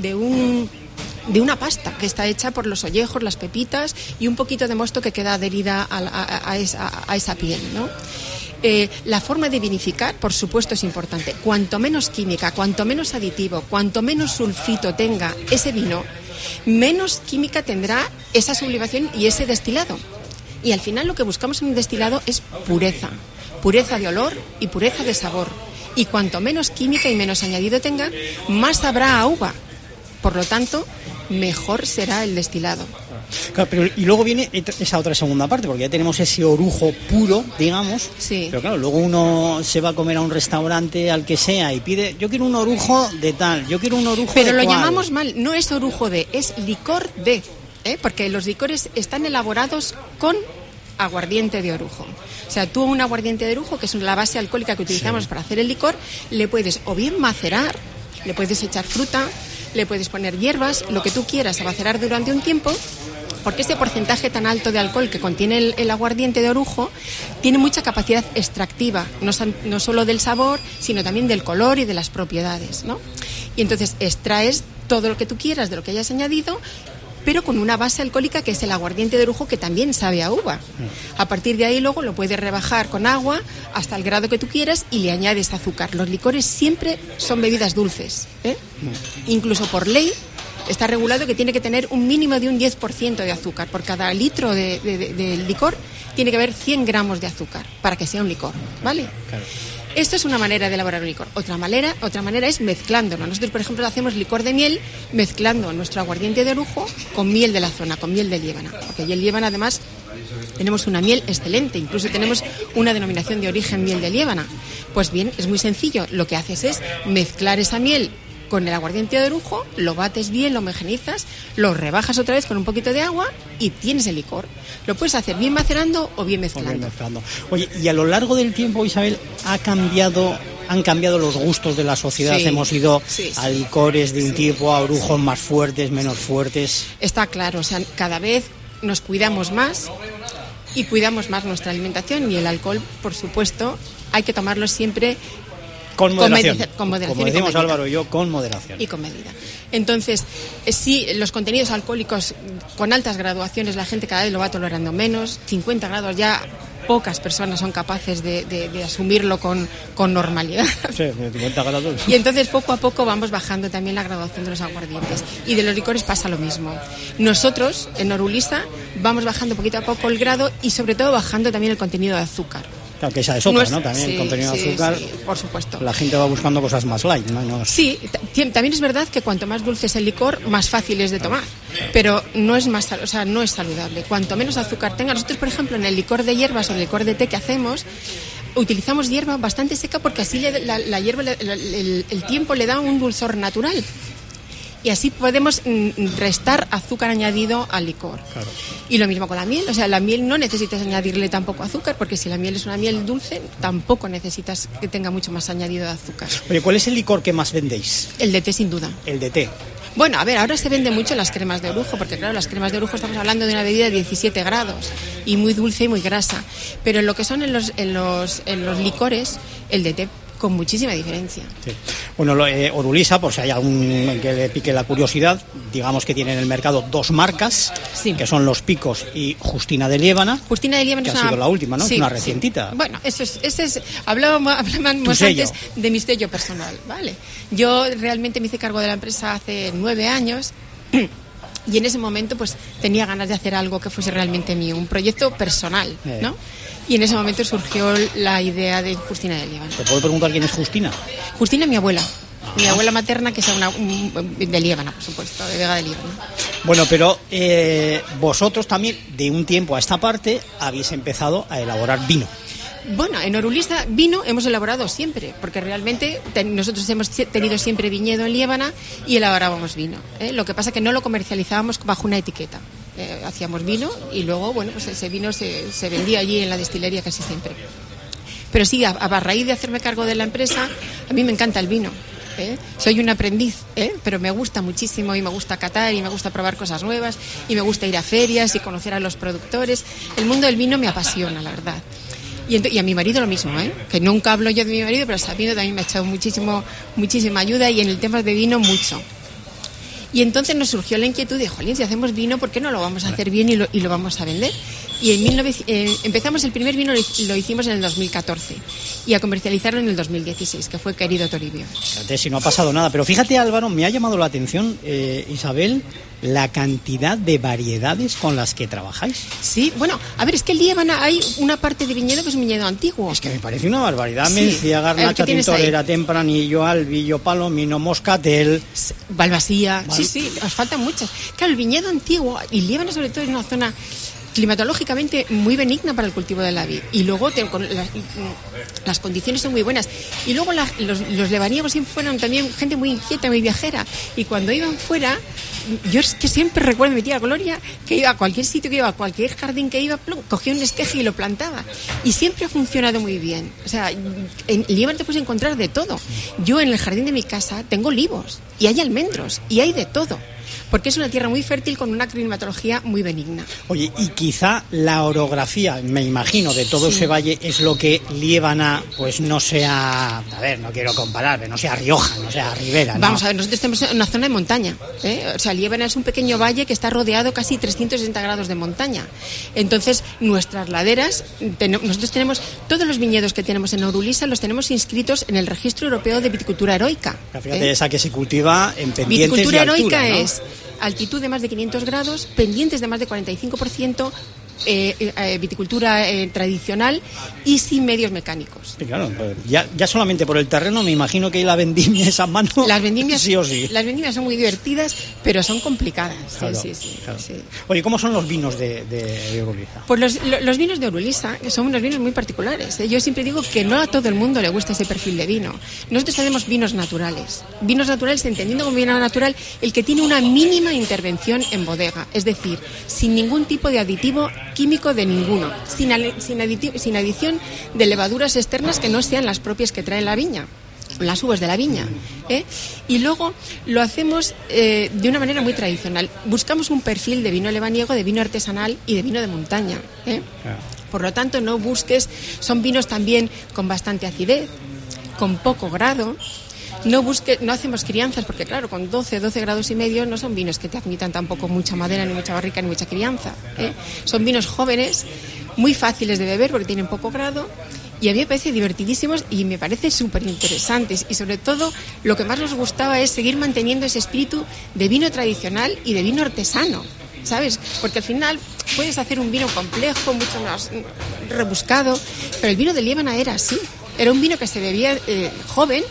una pasta que está hecha por los ollejos, las pepitas y un poquito de mosto que queda adherida a esa piel, ¿no? La forma de vinificar, por supuesto, es importante. Cuanto menos química, cuanto menos aditivo, cuanto menos sulfito tenga ese vino, menos química tendrá esa sublimación y ese destilado. Y al final lo que buscamos en un destilado es pureza. Pureza de olor y pureza de sabor. Y cuanto menos química y menos añadido tenga, más sabrá a uva. Por lo tanto, mejor será el destilado. Claro, pero y luego viene esa otra segunda parte, porque ya tenemos ese orujo puro, digamos. Sí. Pero claro, luego uno se va a comer a un restaurante, al que sea, y pide, yo quiero un orujo de tal, yo quiero un orujo pero de lo cual. llamamos mal, no es orujo de, es licor de, porque los licores están elaborados con aguardiente de orujo. O sea, tú un aguardiente de orujo, que es la base alcohólica que utilizamos para hacer el licor, le puedes o bien macerar, le puedes echar fruta, le puedes poner hierbas, lo que tú quieras, a macerar durante un tiempo, porque este porcentaje tan alto de alcohol que contiene el aguardiente de orujo tiene mucha capacidad extractiva, no solo del sabor, sino también del color y de las propiedades, ¿no? Y entonces extraes todo lo que tú quieras de lo que hayas añadido, pero con una base alcohólica que es el aguardiente de orujo, que también sabe a uva. A partir de ahí luego lo puedes rebajar con agua hasta el grado que tú quieras y le añades azúcar. Los licores siempre son bebidas dulces, Incluso por ley está regulado que tiene que tener un mínimo de un 10% de azúcar. Por cada litro de licor tiene que haber 100 gramos de azúcar para que sea un licor, ¿vale? Claro. Esto es una manera de elaborar un licor. Otra manera es mezclándolo. Nosotros, por ejemplo, hacemos licor de miel mezclando nuestro aguardiente de orujo con miel de la zona, con miel de Liébana. Porque el Liébana, además, tenemos una miel excelente. Incluso tenemos una denominación de origen miel de Liébana. Pues bien, es muy sencillo. Lo que haces es mezclar esa miel con el aguardiente de orujo, lo bates bien, lo homogeneizas, lo rebajas otra vez con un poquito de agua y tienes el licor. Lo puedes hacer bien macerando o bien mezclando. Oye, y a lo largo del tiempo, Isabel, han cambiado los gustos de la sociedad. Sí. Hemos ido a licores de un tipo, a orujos más fuertes, menos fuertes. Está claro, o sea, cada vez nos cuidamos más y cuidamos más nuestra alimentación, y el alcohol, por supuesto, hay que tomarlo siempre con moderación. Con moderación. Como decimos Álvaro y yo, con moderación. Y con medida. Entonces, sí, los contenidos alcohólicos con altas graduaciones, la gente cada vez lo va tolerando menos. 50 grados ya pocas personas son capaces de asumirlo con normalidad. Sí, 50 grados. Y entonces poco a poco vamos bajando también la graduación de los aguardientes. Y de los licores pasa lo mismo. Nosotros, en Orulisa, vamos bajando poquito a poco el grado y sobre todo bajando también el contenido de azúcar. Claro, que esa es otra, ¿no? También el contenido de azúcar. Sí, por supuesto. La gente va buscando cosas más light, ¿no? Sí, también es verdad que cuanto más dulce es el licor, más fácil es de tomar. Pero no es no es saludable. Cuanto menos azúcar tenga. Nosotros, por ejemplo, en el licor de hierbas o el licor de té que hacemos, utilizamos hierba bastante seca porque así la hierba, el tiempo le da un dulzor natural. Y así podemos restar azúcar añadido al licor. Claro. Y lo mismo con la miel. O sea, la miel no necesitas añadirle tampoco azúcar, porque si la miel es una miel dulce, tampoco necesitas que tenga mucho más añadido de azúcar. Oye, ¿cuál es el licor que más vendéis? El de té, sin duda. El de té. Bueno, a ver, ahora se vende mucho las cremas de orujo, porque claro, las cremas de orujo estamos hablando de una bebida de 17 grados y muy dulce y muy grasa. Pero en lo que son en los licores, el de té con muchísima diferencia. Sí. Bueno, Orulisa, por si hay algún que le pique la curiosidad, digamos que tiene en el mercado dos marcas, que son Los Picos y Justina de Liébana. Justina de Liébana que ha sido la última, ¿no? Sí, es una recientita. Sí. Bueno, hablábamos antes de mi sello personal, ¿vale? Yo realmente me hice cargo de la empresa hace 9 años. Y en ese momento pues tenía ganas de hacer algo que fuese realmente mío, un proyecto personal, ¿no? Y en ese momento surgió la idea de Justina de Liébana. ¿Te puedo preguntar quién es Justina? Justina es mi abuela. Mi abuela materna, que es de Liébana, por supuesto, de Vega de Liébana. Bueno, pero vosotros también, de un tiempo a esta parte, habéis empezado a elaborar vino. Bueno, en Orulisa vino hemos elaborado siempre, porque realmente nosotros hemos tenido siempre viñedo en Liébana y elaborábamos vino. Lo que pasa es que no lo comercializábamos bajo una etiqueta. Hacíamos vino y luego, bueno, pues ese vino se vendía allí en la destilería casi siempre. Pero sí, a raíz de hacerme cargo de la empresa, a mí me encanta el vino. Soy un aprendiz, pero me gusta muchísimo y me gusta catar y me gusta probar cosas nuevas y me gusta ir a ferias y conocer a los productores. El mundo del vino me apasiona, la verdad. Y a mi marido lo mismo, que nunca hablo yo de mi marido, pero sabiendo también me ha echado muchísima ayuda, y en el tema de vino mucho. Y entonces nos surgió la inquietud de, jolín, si hacemos vino, ¿por qué no lo vamos a hacer bien y lo vamos a vender? Y empezamos el primer vino, lo hicimos en el 2014 y a comercializarlo en el 2016, que fue Querido Toribio. Fíjate, si no ha pasado nada. Pero fíjate, Álvaro, me ha llamado la atención, Isabel, la cantidad de variedades con las que trabajáis. Sí, bueno, a ver, es que el Líbana hay una parte de viñedo que es un viñedo antiguo. Es que me parece una barbaridad. Sí. Mencía, Garnacha, Tintorera, Tempranillo, Albillo, Palomino, Moscatel... Balbasía, sí, os faltan muchas. Claro, el viñedo antiguo, y Líbana sobre todo es una zona climatológicamente muy benigna para el cultivo de la vid, y luego las condiciones son muy buenas, y luego los lebaníes siempre fueron también gente muy inquieta, muy viajera, y cuando iban fuera, yo es que siempre recuerdo a mi tía Gloria que iba a cualquier sitio que iba, a cualquier jardín que iba, cogía un esqueje y lo plantaba, y siempre ha funcionado muy bien. O sea, en Líbano te puedes encontrar de todo. Yo en el jardín de mi casa tengo olivos y hay almendros y hay de todo, porque es una tierra muy fértil con una climatología muy benigna. Oye, y quizá la orografía, me imagino, de todo ese valle es lo que Líbana, pues no sea, a ver, no quiero comparar, pero no sea Rioja, no sea Ribera, ¿no? Vamos a ver, nosotros tenemos una zona de montaña, ¿eh? O sea, Líbana es un pequeño valle que está rodeado casi 360 grados de montaña. Entonces, nuestras laderas, nosotros tenemos, todos los viñedos que tenemos en Orulisa los tenemos inscritos en el Registro Europeo de Viticultura Heroica. Fíjate, esa que se cultiva en pendientes Viticultura de altura, heroica, ¿no? Es altitud de más de 500 grados, pendientes de más de 45%, viticultura tradicional y sin medios mecánicos. Sí, claro, pues ya solamente por el terreno me imagino que la vendimia es a mano. Las vendimias, sí o sí. Las vendimias son muy divertidas, pero son complicadas. Claro, sí. Oye, ¿cómo son los vinos de Orulisa? Pues los vinos de Orulisa son unos vinos muy particulares. Yo siempre digo que no a todo el mundo le gusta ese perfil de vino. Nosotros tenemos vinos naturales. Vinos naturales, entendiendo como vino natural, el que tiene una mínima intervención en bodega. Es decir, sin ningún tipo de aditivo químico de ninguno, sin adición de levaduras externas que no sean las propias que trae la viña, las uvas de la viña, ¿eh? Y luego lo hacemos de una manera muy tradicional. Buscamos un perfil de vino lebaniego, de vino artesanal y de vino de montaña, ¿eh? Por lo tanto, no busques, son vinos también con bastante acidez, con poco grado. No hacemos crianzas porque, claro, con 12 grados y medio no son vinos que te admitan tampoco mucha madera, ni mucha barrica, ni mucha crianza, ¿eh? Son vinos jóvenes, muy fáciles de beber porque tienen poco grado, y a mí me parece divertidísimos y me parece súper interesantes. Y sobre todo, lo que más nos gustaba es seguir manteniendo ese espíritu de vino tradicional y de vino artesano, ¿sabes? Porque al final puedes hacer un vino complejo, mucho más rebuscado, pero el vino de Líbana era así. Era un vino que se bebía joven,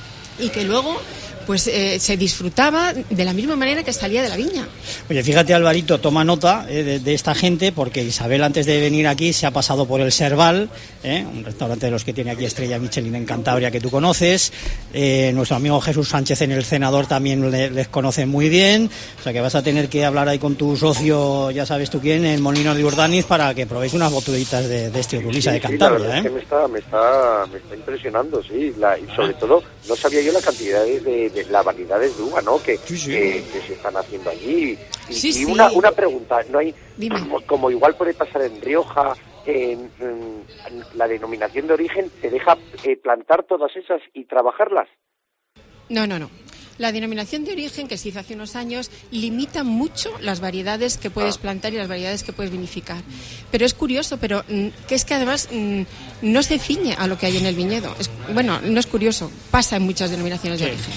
y que luego pues se disfrutaba de la misma manera que salía de la viña. Oye, fíjate, Alvarito, toma nota de esta gente, porque Isabel, antes de venir aquí, se ha pasado por el Serval, un restaurante de los que tiene aquí estrella Michelin en Cantabria, que tú conoces. Nuestro amigo Jesús Sánchez en El Cenador también les conoce muy bien. O sea que vas a tener que hablar ahí con tu socio, ya sabes tú quién, en Molino de Urdaniz, para que probéis unas botellitas de este Orulisa de Cantabria. La verdad es que me está impresionando, sí. Y sobre todo, no sabía yo la cantidad de las variedades de uva, ¿no? Que se están haciendo allí. Y una pregunta, ¿no hay, como igual puede pasar en Rioja, en la denominación de origen, te deja plantar todas esas y trabajarlas? No. La denominación de origen que se hizo hace unos años limita mucho las variedades que puedes plantar y las variedades que puedes vinificar. Pero es curioso, que es que además no se ciñe a lo que hay en el viñedo. No es curioso, pasa en muchas denominaciones de origen.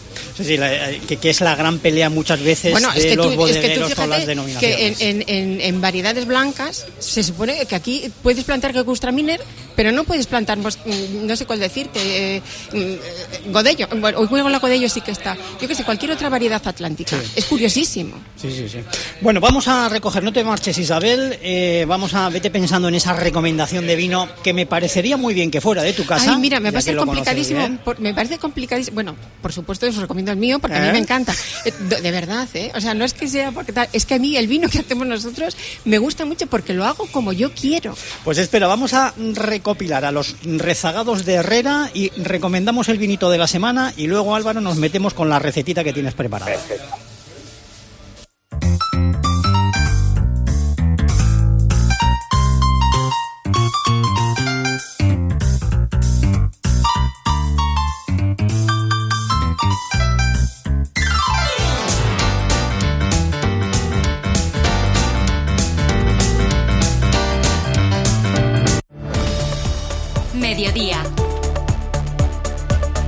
Sí, que es la gran pelea muchas veces de los bodegueros con las denominaciones. Que en variedades blancas se supone que aquí puedes plantar Gewürztraminer, pero no puedes plantar, no sé cuál decirte, Godello. Bueno, hoy con la Godello sí que está. Yo que sé, cualquier otra variedad atlántica. Sí. Es curiosísimo. Sí. Bueno, vamos a recoger, no te marches, Isabel, vete pensando en esa recomendación de vino que me parecería muy bien que fuera de tu casa. Ay, mira, me parece complicadísimo. Me parece complicadísimo. Bueno, por supuesto, os recomiendo el mío porque a mí me encanta. De verdad, ¿eh? O sea, no es que sea porque tal, es que a mí el vino que hacemos nosotros me gusta mucho porque lo hago como yo quiero. Pues espera, vamos a recopilar a los rezagados de Herrera y recomendamos el vinito de la semana, y luego, Álvaro, nos metemos con la recetita que tienes preparada. Perfecto.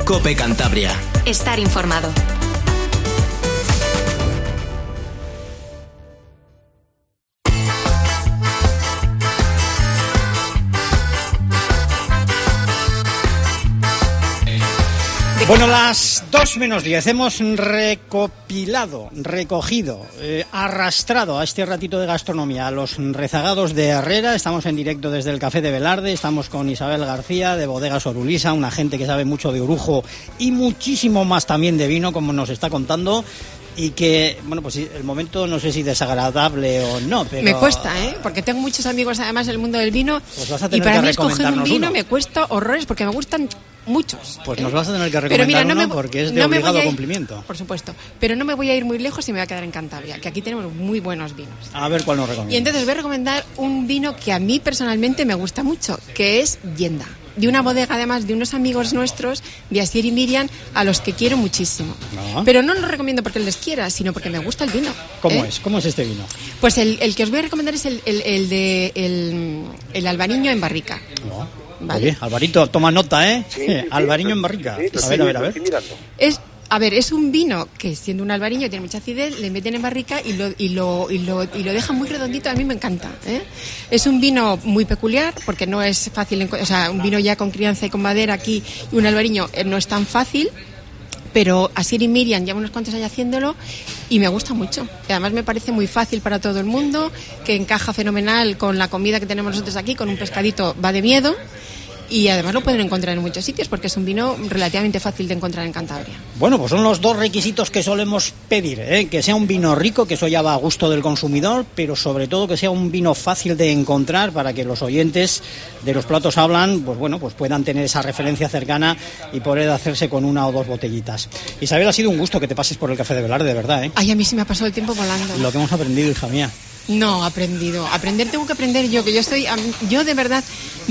COPE Cantabria. Estar informado. Bueno, las 2:10 hemos recogido, arrastrado a este ratito de gastronomía a los rezagados de Herrera. Estamos en directo desde el Café de Velarde, estamos con Isabel García de Bodegas Orulisa, una gente que sabe mucho de orujo y muchísimo más también de vino, como nos está contando. Y que, bueno, pues el momento no sé si desagradable o no, pero... Me cuesta, porque tengo muchos amigos además en el mundo del vino, pues vas a tener y para que mí escoger un vino uno. Me cuesta horrores porque me gustan muchos. Pues nos vas a tener que recomendar uno porque es de obligado cumplimiento. Por supuesto, pero no me voy a ir muy lejos y me voy a quedar en Cantabria, que aquí tenemos muy buenos vinos. A ver cuál nos recomiendas. Y entonces voy a recomendar un vino que a mí personalmente me gusta mucho, que es Yenda. De una bodega, además, de unos amigos nuestros, de Asier y Miriam, a los que quiero muchísimo. No. Pero no lo recomiendo porque les quiera, sino porque me gusta el vino. ¿Cómo es? ¿Cómo es este vino? Pues el que os voy a recomendar es el albariño en barrica. No. ¿Vale? Oye, Alvarito, toma nota, ¿eh? Sí, albariño en barrica. A ver. Es un vino que, siendo un albariño, tiene mucha acidez, le meten en barrica y lo dejan muy redondito. A mí me encanta, ¿eh? Es un vino muy peculiar porque no es fácil, o sea, un vino ya con crianza y con madera aquí, y un albariño no es tan fácil, pero Asier y Miriam llevan unos cuantos años haciéndolo y me gusta mucho. Y además me parece muy fácil para todo el mundo, que encaja fenomenal con la comida que tenemos nosotros aquí, con un pescadito va de miedo. Y además lo pueden encontrar en muchos sitios porque es un vino relativamente fácil de encontrar en Cantabria. Bueno, pues son los dos requisitos que solemos pedir, ¿eh? Que sea un vino rico, que eso ya va a gusto del consumidor, pero sobre todo que sea un vino fácil de encontrar para que los oyentes de Los Platos Hablan, pues bueno, pues puedan tener esa referencia cercana y poder hacerse con una o dos botellitas. Isabel, ha sido un gusto que te pases por el Café de Velarde, de verdad, ¿eh? Ay, a mí sí me ha pasado el tiempo volando. Lo que hemos aprendido, hija mía. No, aprendido. Aprender tengo que aprender yo, que yo de verdad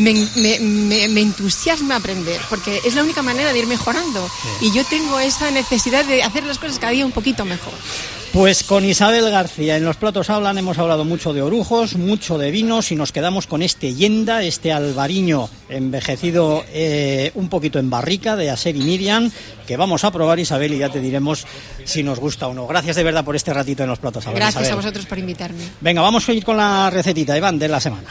me entusiasma aprender, porque es la única manera de ir mejorando. Sí. Y yo tengo esa necesidad de hacer las cosas cada día un poquito mejor. Pues con Isabel García en Los Platos Hablan hemos hablado mucho de orujos, mucho de vinos y nos quedamos con este Yenda, este albariño envejecido un poquito en barrica de Asier y Miriam, que vamos a probar, Isabel, y ya te diremos si nos gusta o no. Gracias de verdad por este ratito en Los Platos Hablan. Gracias, Isabel. A vosotros por invitarme. Venga, vamos a ir con la recetita, Iván, de la semana.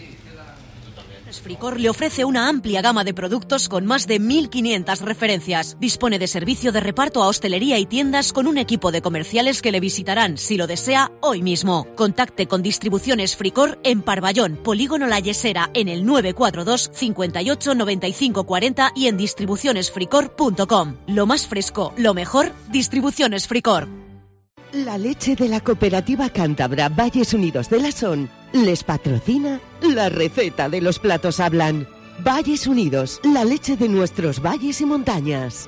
Fricor le ofrece una amplia gama de productos con más de 1.500 referencias. Dispone de servicio de reparto a hostelería y tiendas con un equipo de comerciales que le visitarán, si lo desea, hoy mismo. Contacte con Distribuciones Fricor en Parvallón, Polígono La Yesera, en el 942 58 95 40 y en distribucionesfricor.com. Lo más fresco, lo mejor, Distribuciones Fricor. La leche de la cooperativa cántabra Valles Unidos de la Son les patrocina la receta de Los Platos Hablan. Valles Unidos, la leche de nuestros valles y montañas.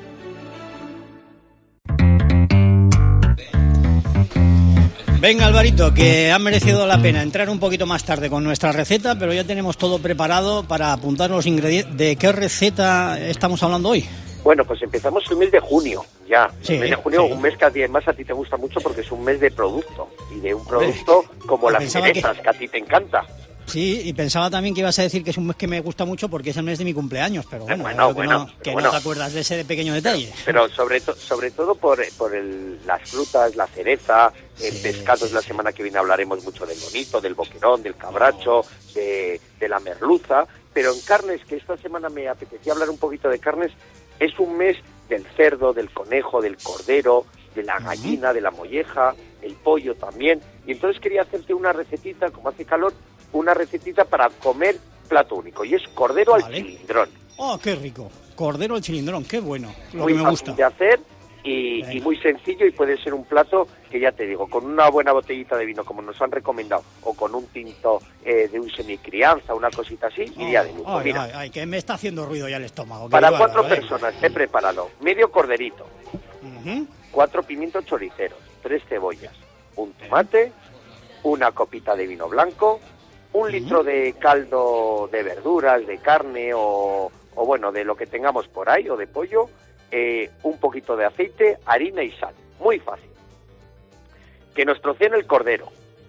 Venga, Alvarito, que ha merecido la pena entrar un poquito más tarde con nuestra receta, pero ya tenemos todo preparado para apuntar los ingredientes. ¿De qué receta estamos hablando hoy? Bueno, pues empezamos el mes de junio, ya. Sí, el mes de junio, sí. Un mes que además a ti te gusta mucho porque es un mes de producto. Y de un producto como las cerezas, que a ti te encanta. Sí, y pensaba también que ibas a decir que es un mes que me gusta mucho porque es el mes de mi cumpleaños, pero bueno, no te acuerdas de ese pequeño detalle. Pero sobre todo por las frutas, la cereza, pescados. La semana que viene hablaremos mucho del bonito, del boquerón, del cabracho, de la merluza. Pero en carnes, que esta semana me apetecía hablar un poquito de carnes, es un mes del cerdo, del conejo, del cordero, de la gallina, de la molleja, el pollo también. Y entonces quería hacerte una recetita, como hace calor, una recetita para comer plato único. Y es cordero al cilindrón. ¡Oh, qué rico! Cordero al cilindrón, qué bueno. Lo muy que me fácil gusta de hacer y muy sencillo, y puede ser un plato que, ya te digo, con una buena botellita de vino, como nos han recomendado, o con un tinto de un semicrianza, una cosita así, iría de lujo. Mira, ay, que me está haciendo ruido ya el estómago. Para 4 personas he preparado medio corderito, 4 pimientos choriceros, 3 cebollas, un tomate, una copita de vino blanco, 1 litro de caldo de verduras, de carne o bueno, de lo que tengamos por ahí, o de pollo, un poquito de aceite, harina y sal. Muy fácil. Que nos troceen el cordero.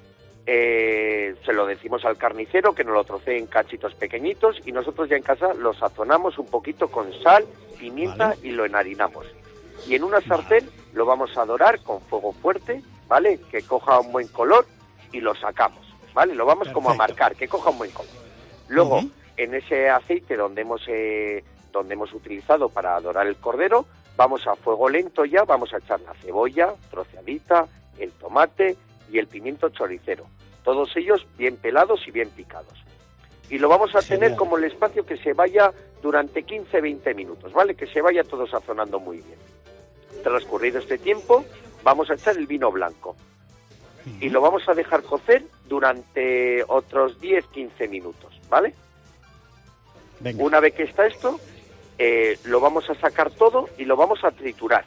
se lo decimos al carnicero que nos lo trocee en cachitos pequeñitos y nosotros ya en casa lo sazonamos un poquito con sal, pimienta y lo enharinamos. Y en una sartén lo vamos a dorar con fuego fuerte, ¿vale? Que coja un buen color y lo sacamos, ¿vale? Lo vamos como a marcar, que coja un buen color. Luego, en ese aceite donde hemos utilizado para dorar el cordero, vamos a fuego lento ya, vamos a echar la cebolla troceadita, el tomate y el pimiento choricero. Todos ellos bien pelados y bien picados. Y lo vamos a tener como el espacio que se vaya durante 15-20 minutos, ¿vale? Que se vaya todo sazonando muy bien. Transcurrido este tiempo, vamos a echar el vino blanco. Y lo vamos a dejar cocer durante otros 10-15 minutos, ¿vale? Venga. Una vez que está esto, lo vamos a sacar todo y lo vamos a triturar.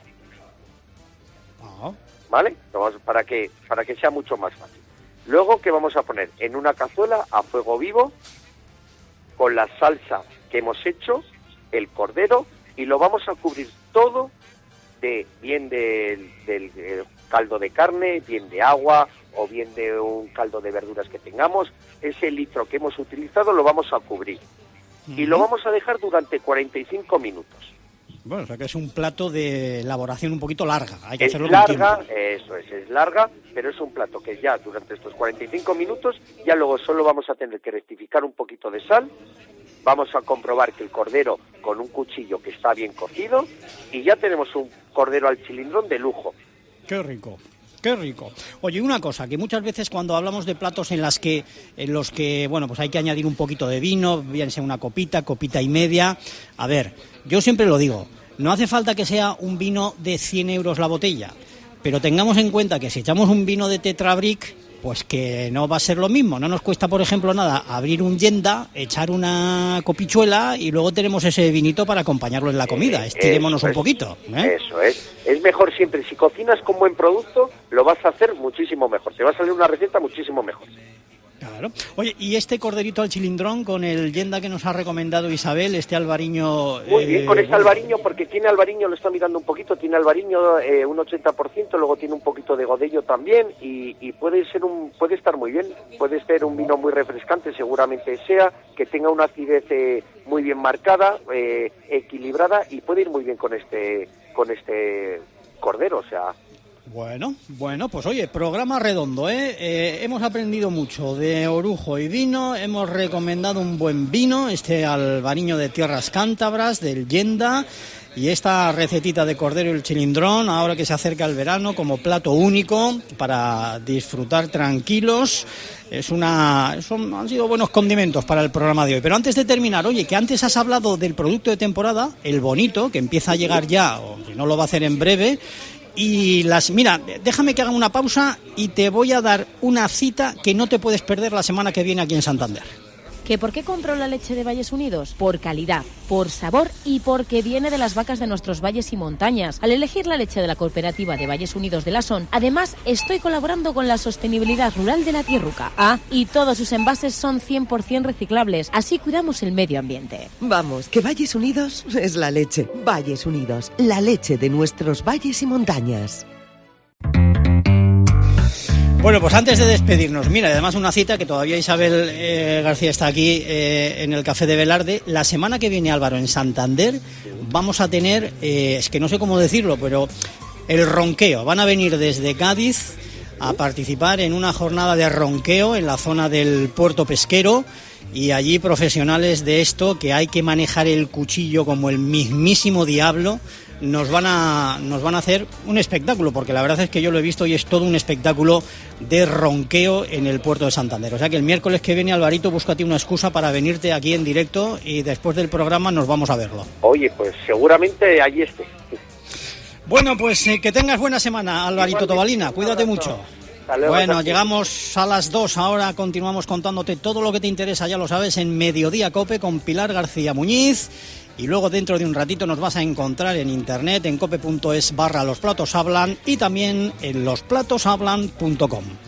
¿Vale? Para que sea mucho más fácil. Luego, ¿qué vamos a poner? En una cazuela a fuego vivo, con la salsa que hemos hecho, el cordero, y lo vamos a cubrir todo bien del caldo de carne, bien de agua, o bien de un caldo de verduras que tengamos. Ese litro que hemos utilizado lo vamos a cubrir. Y lo vamos a dejar durante 45 minutos. Bueno, o sea que es un plato de elaboración un poquito larga. Hay que es hacerlo larga, con tiempo. Eso es larga, pero es un plato que ya durante estos 45 minutos, ya luego solo vamos a tener que rectificar un poquito de sal, vamos a comprobar que el cordero con un cuchillo que está bien cocido, y ya tenemos un cordero al chilindrón de lujo. ¡Qué rico! ¡Qué rico! Oye, una cosa, que muchas veces cuando hablamos de platos en los que, bueno, pues hay que añadir un poquito de vino, bien sea una copita y media. A ver, yo siempre lo digo, no hace falta que sea un vino de 100 euros la botella, pero tengamos en cuenta que si echamos un vino de Tetrabric, pues que no va a ser lo mismo. No nos cuesta, por ejemplo, nada abrir un Yenda, echar una copichuela y luego tenemos ese vinito para acompañarlo en la comida. Estirémonos un poquito. Eso es. Es mejor siempre, si cocinas con buen producto, lo vas a hacer muchísimo mejor. Te va a salir una receta muchísimo mejor. Claro. Oye, ¿y este corderito al chilindrón con el Yenda que nos ha recomendado Isabel, este albariño? Muy bien, con este albariño, porque tiene albariño, lo está mirando un poquito, tiene albariño un 80%, luego tiene un poquito de godello también, y puede estar muy bien, puede ser un vino muy refrescante, seguramente sea, que tenga una acidez muy bien marcada, equilibrada, y puede ir muy bien con este cordero, o sea... Bueno, pues oye, programa redondo, hemos aprendido mucho de orujo y vino, hemos recomendado un buen vino, este albariño de tierras cántabras, del Yenda, y esta recetita de cordero y el chilindrón, ahora que se acerca el verano, como plato único para disfrutar tranquilos. Han sido buenos condimentos para el programa de hoy. Pero antes de terminar, oye, que antes has hablado del producto de temporada, el bonito, que empieza a llegar ya, o que no lo va a hacer en breve. Y mira, déjame que haga una pausa y te voy a dar una cita que no te puedes perder la semana que viene aquí en Santander. ¿Que por qué compro la leche de Valles Unidos? Por calidad, por sabor y porque viene de las vacas de nuestros valles y montañas. Al elegir la leche de la cooperativa de Valles Unidos de la Son, además estoy colaborando con la sostenibilidad rural de la Tierruca. Y todos sus envases son 100% reciclables, así cuidamos el medio ambiente. Vamos, que Valles Unidos es la leche. Valles Unidos, la leche de nuestros valles y montañas. Bueno, pues antes de despedirnos, mira, además una cita que todavía Isabel García está aquí en el Café de Velarde. La semana que viene, Álvaro, en Santander vamos a tener, es que no sé cómo decirlo, pero el ronqueo. Van a venir desde Cádiz a participar en una jornada de ronqueo en la zona del puerto pesquero, y allí profesionales de esto, que hay que manejar el cuchillo como el mismísimo diablo, nos van a hacer un espectáculo, porque la verdad es que yo lo he visto y es todo un espectáculo de ronqueo en el puerto de Santander. O sea que el miércoles que viene, Alvarito, búscate una excusa para venirte aquí en directo y después del programa nos vamos a verlo. Oye, pues seguramente allí esté. Bueno, pues que tengas buena semana, Alvarito Tobalina, cuídate mucho. Bueno, llegamos a las 2, ahora continuamos contándote todo lo que te interesa, ya lo sabes, en Mediodía Cope con Pilar García Muñiz. Y luego dentro de un ratito nos vas a encontrar en internet en cope.es/losplatoshablan y también en losplatoshablan.com.